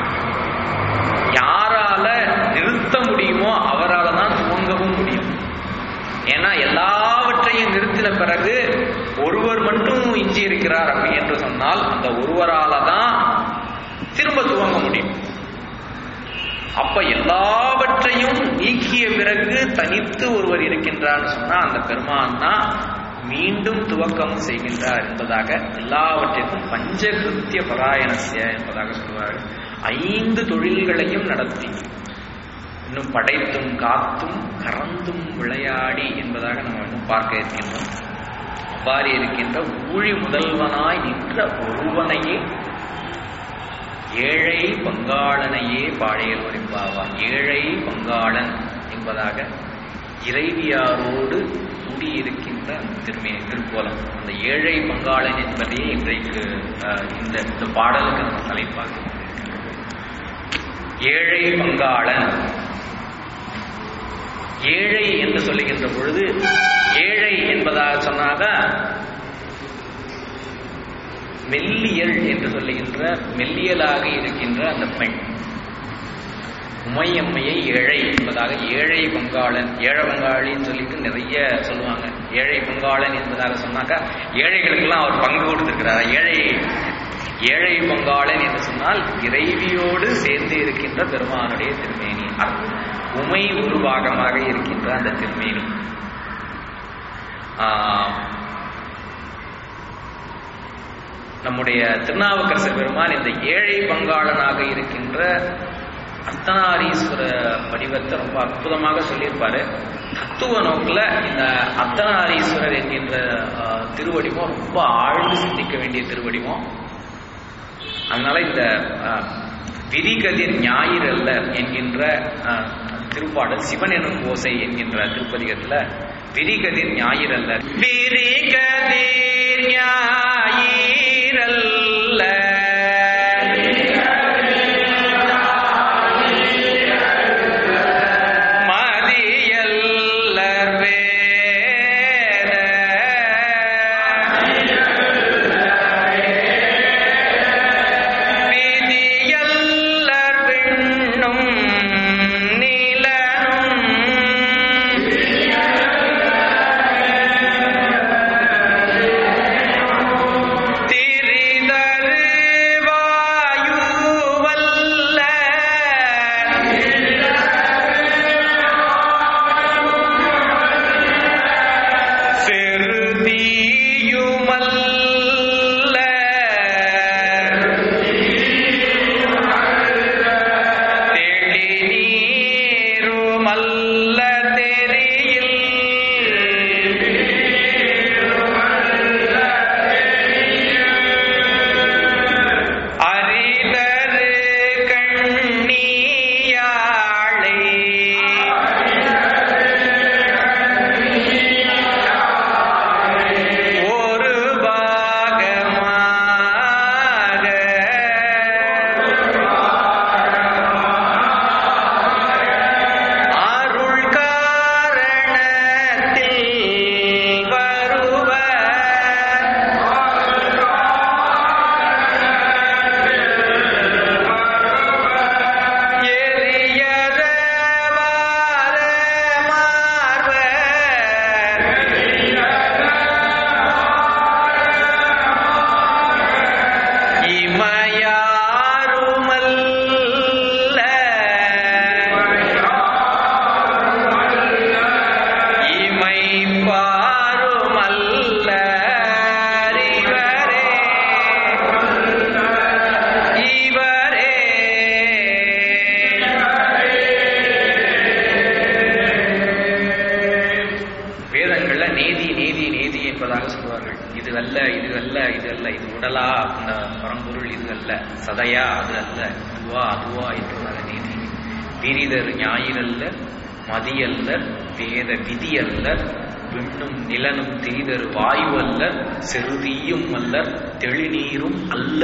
யாரால நிறுத்த முடியுமோ அவரால் தான் துவங்கவும் முடியும். ஏன்னா எல்லாவற்றையும் நிறுத்தின பிறகு ஒருவர் மட்டும் இஞ்சி இருக்கிறார் அப்படி என்று சொன்னால் அந்த ஒருவரால தான் திரும்ப துவங்க முடியும். அப்ப எல்லாவற்றையும் நீக்கிய பிறகு தனித்து ஒருவர் இருக்கின்றார் சொன்னா அந்த பெருமான் தான் மீண்டும் துவக்கம் செய்கின்றார் என்பதாக, எல்லாவற்றிற்கும் பஞ்சகிருத்திய பராயணசிய என்பதாக சொல்வார். ஐந்து தொழில்களையும் நடத்தி இன்னும் படைத்தும் காத்தும் கறந்தும் விளையாடி என்பதாக நம்ம இன்னும் பார்க்க இருக்கின்றோம். அவ்வாறு இருக்கின்ற ஊழி முதல்வனாய் நின்ற ஒருவனையே ஏழை பங்காளனையே பாழையல் வரிப்பாவார். ஏழை பங்காளன் என்பதாக இறைவியாரோடு கூடியிருக்கின்ற திருமே திருக்கோலம். அந்த ஏழை பங்காளன் என்பதே இன்றைக்கு இந்த பாடலுக்கு நம்ம தலைப்பாக ஏழை பங்காளன். ஏழை என்று சொல்லுகின்ற பொழுது ஏழை என்பதாக சொன்னாதான் மெல்லியல் என்று சொல்லுகின்ற மெல்லியலாக இருக்கின்ற அந்த பெண் உமையம்மையை ஏழை என்பதாக ஏழை பங்காளன், ஏழை பங்காளின்னு சொல்லிட்டு நிறைய சொல்லுவாங்க. ஏழை பங்காளன் என்பதாக சொன்னாக்கா ஏழைகளுக்கெல்லாம் அவர் பங்கு கொடுத்திருக்கிறார். ஏழை ஏழை பங்காளன் என்று சொன்னால் இறைவியோடு சேர்ந்து இருக்கின்ற பெருமானுடைய திருமேனி, உமை ஒரு பாகமாக இருக்கின்ற அந்த திருமேனி. நம்முடைய திருநாவுக்கரசர் பெருமான் இந்த ஏழை பங்காளனாக இருக்கின்ற அர்த்தநாரீஸ்வர வடிவத்தை ரொம்ப அற்புதமாக சொல்லியிருப்பாரு. தத்துவ நோக்கில் இந்த அர்த்தநாரீஸ்வரர் என்கின்ற திருவடிவம் ரொம்ப ஆழ்ந்து சிந்திக்க வேண்டிய திருவடிவம். அதனால இந்த விரிகதிர் ஞாயிறல்ல என்கின்ற திருப்பாடல் சிவன் எனும் ஓசை என்கின்ற திருப்பதிகத்துல விரிகதிர் ஞாயிறல்ல, விரிகதிர் ஞாயிறல்ல சதையா அது அல்ல, இதுவா அதுவா என்றாக நீதி. விரிதர் ஞாயிறல்ல மதியல்லர் வேத விதியல்லர் விண்ணும் நிலனும் திரிதரு வாயு அல்லர் செருதியும் அல்லர் தெளிநீரும் அல்ல.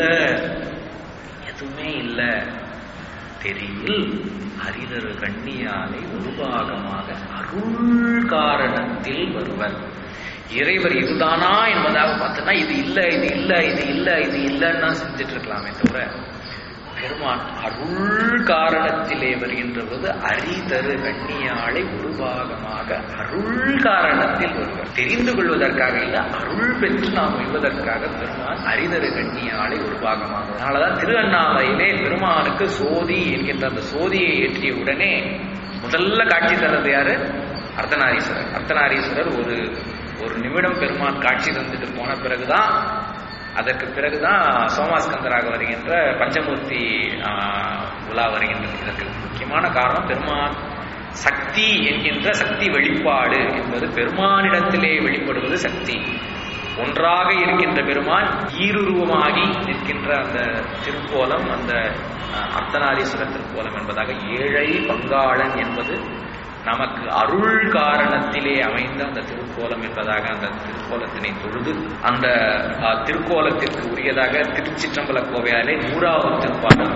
எதுவுமே இல்ல. தெரியில் அரிதரு கண்ணியாலை ஒரு பாகமாக அருள் காரணத்தில் வருவர். இறைவர் இதுதானா என்பதாக பார்த்தோன்னா இது இல்ல இது இல்ல இது இல்ல இது இல்லைன்னா செஞ்சுட்டு இருக்கலாமே தவிர பெருமான் அருள் காரணத்திலே வருகின்ற போது அரிதரு கண்ணியாளை ஒரு பாகமாக அருள் காரணத்தில் வருவர். தெரிந்து கொள்வதற்காக இல்ல, அருள் பெற்று நாம் உய்வதற்காக பெருமான் அரிதரு கண்ணியாளை ஒரு பாகமாக. அதனாலதான் திரு அண்ணாமலையிலே பெருமானுக்கு சோதி என்கின்ற அந்த சோதியை ஏற்றிய உடனே முதல்ல காட்சி தர்றது யாரு? அர்த்தநாரீஸ்வரர். அர்த்தநாரீஸ்வரர் ஒரு ஒரு நிமிடம் பெருமான் காட்சி தந்துட்டு போன பிறகுதான், அதற்கு பிறகுதான் சோமாஸ்கந்தராக வருகின்ற பஞ்சமூர்த்தி உலா வருகின்றது. இதற்கு முக்கியமான காரணம் பெருமான் சக்தி என்கின்ற சக்தி வெளிப்பாடு என்பது பெருமானிடத்திலே வெளிப்படுவது சக்தி. ஒன்றாக இருக்கின்ற பெருமான் ஈருருவமாகி நிற்கின்ற அந்த திருக்கோலம், அந்த அர்த்தநாரீஸ்வரர் திருக்கோலம் என்பதாக ஏழை பங்காளன் என்பது நமக்கு அருள் காரணத்திலே அமைந்த அந்த திருக்கோலம் என்பதாக அந்த திருக்கோலத்தினை தொழுது அந்த திருக்கோலத்திற்கு உரியதாக திருச்சிற்றம்பல கோவையாலே நூறாவது திருப்பாடல்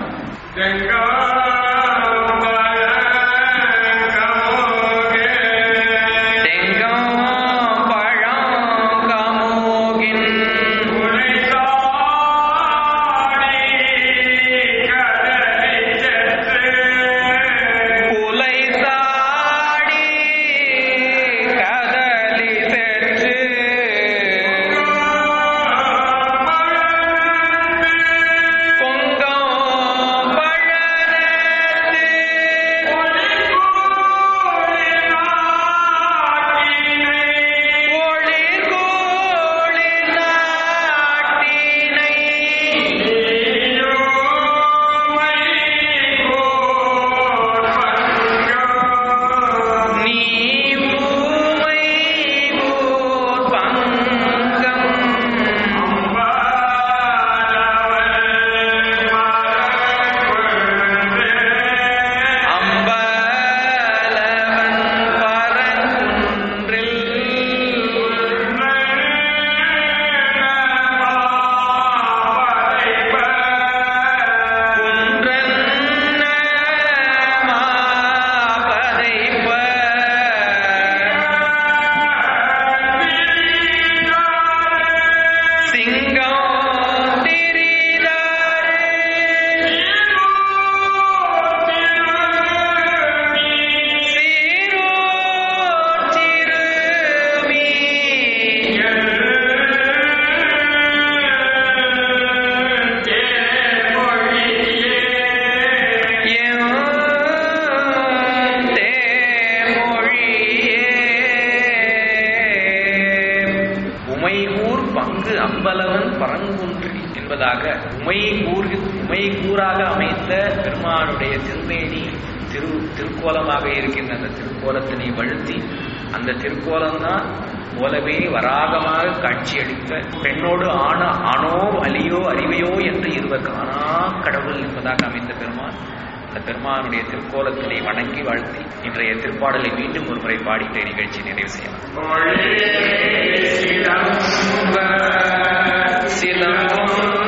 பெருமானுடைய திருமேனி திரு திருக்கோலமாக இருக்கின்ற அந்த திருக்கோலத்தினை வழுத்தி அந்த திருக்கோலம் தான் போலவே வராகமாக காட்சியளித்த பெண்ணோடு ஆன ஆணோ அலியோ அறிவையோ என்று இருவர் காணா கடவுள் என்பதாக அமைந்த பெருமான் அந்த பெருமானுடைய திருக்கோலத்தினை வணங்கி வாழ்த்தி இன்றைய திருப்பாடலை மீண்டும் ஒரு முறை பாடிட்ட நிகழ்ச்சி நிறைவு செய்யலாம். சிலம்பம்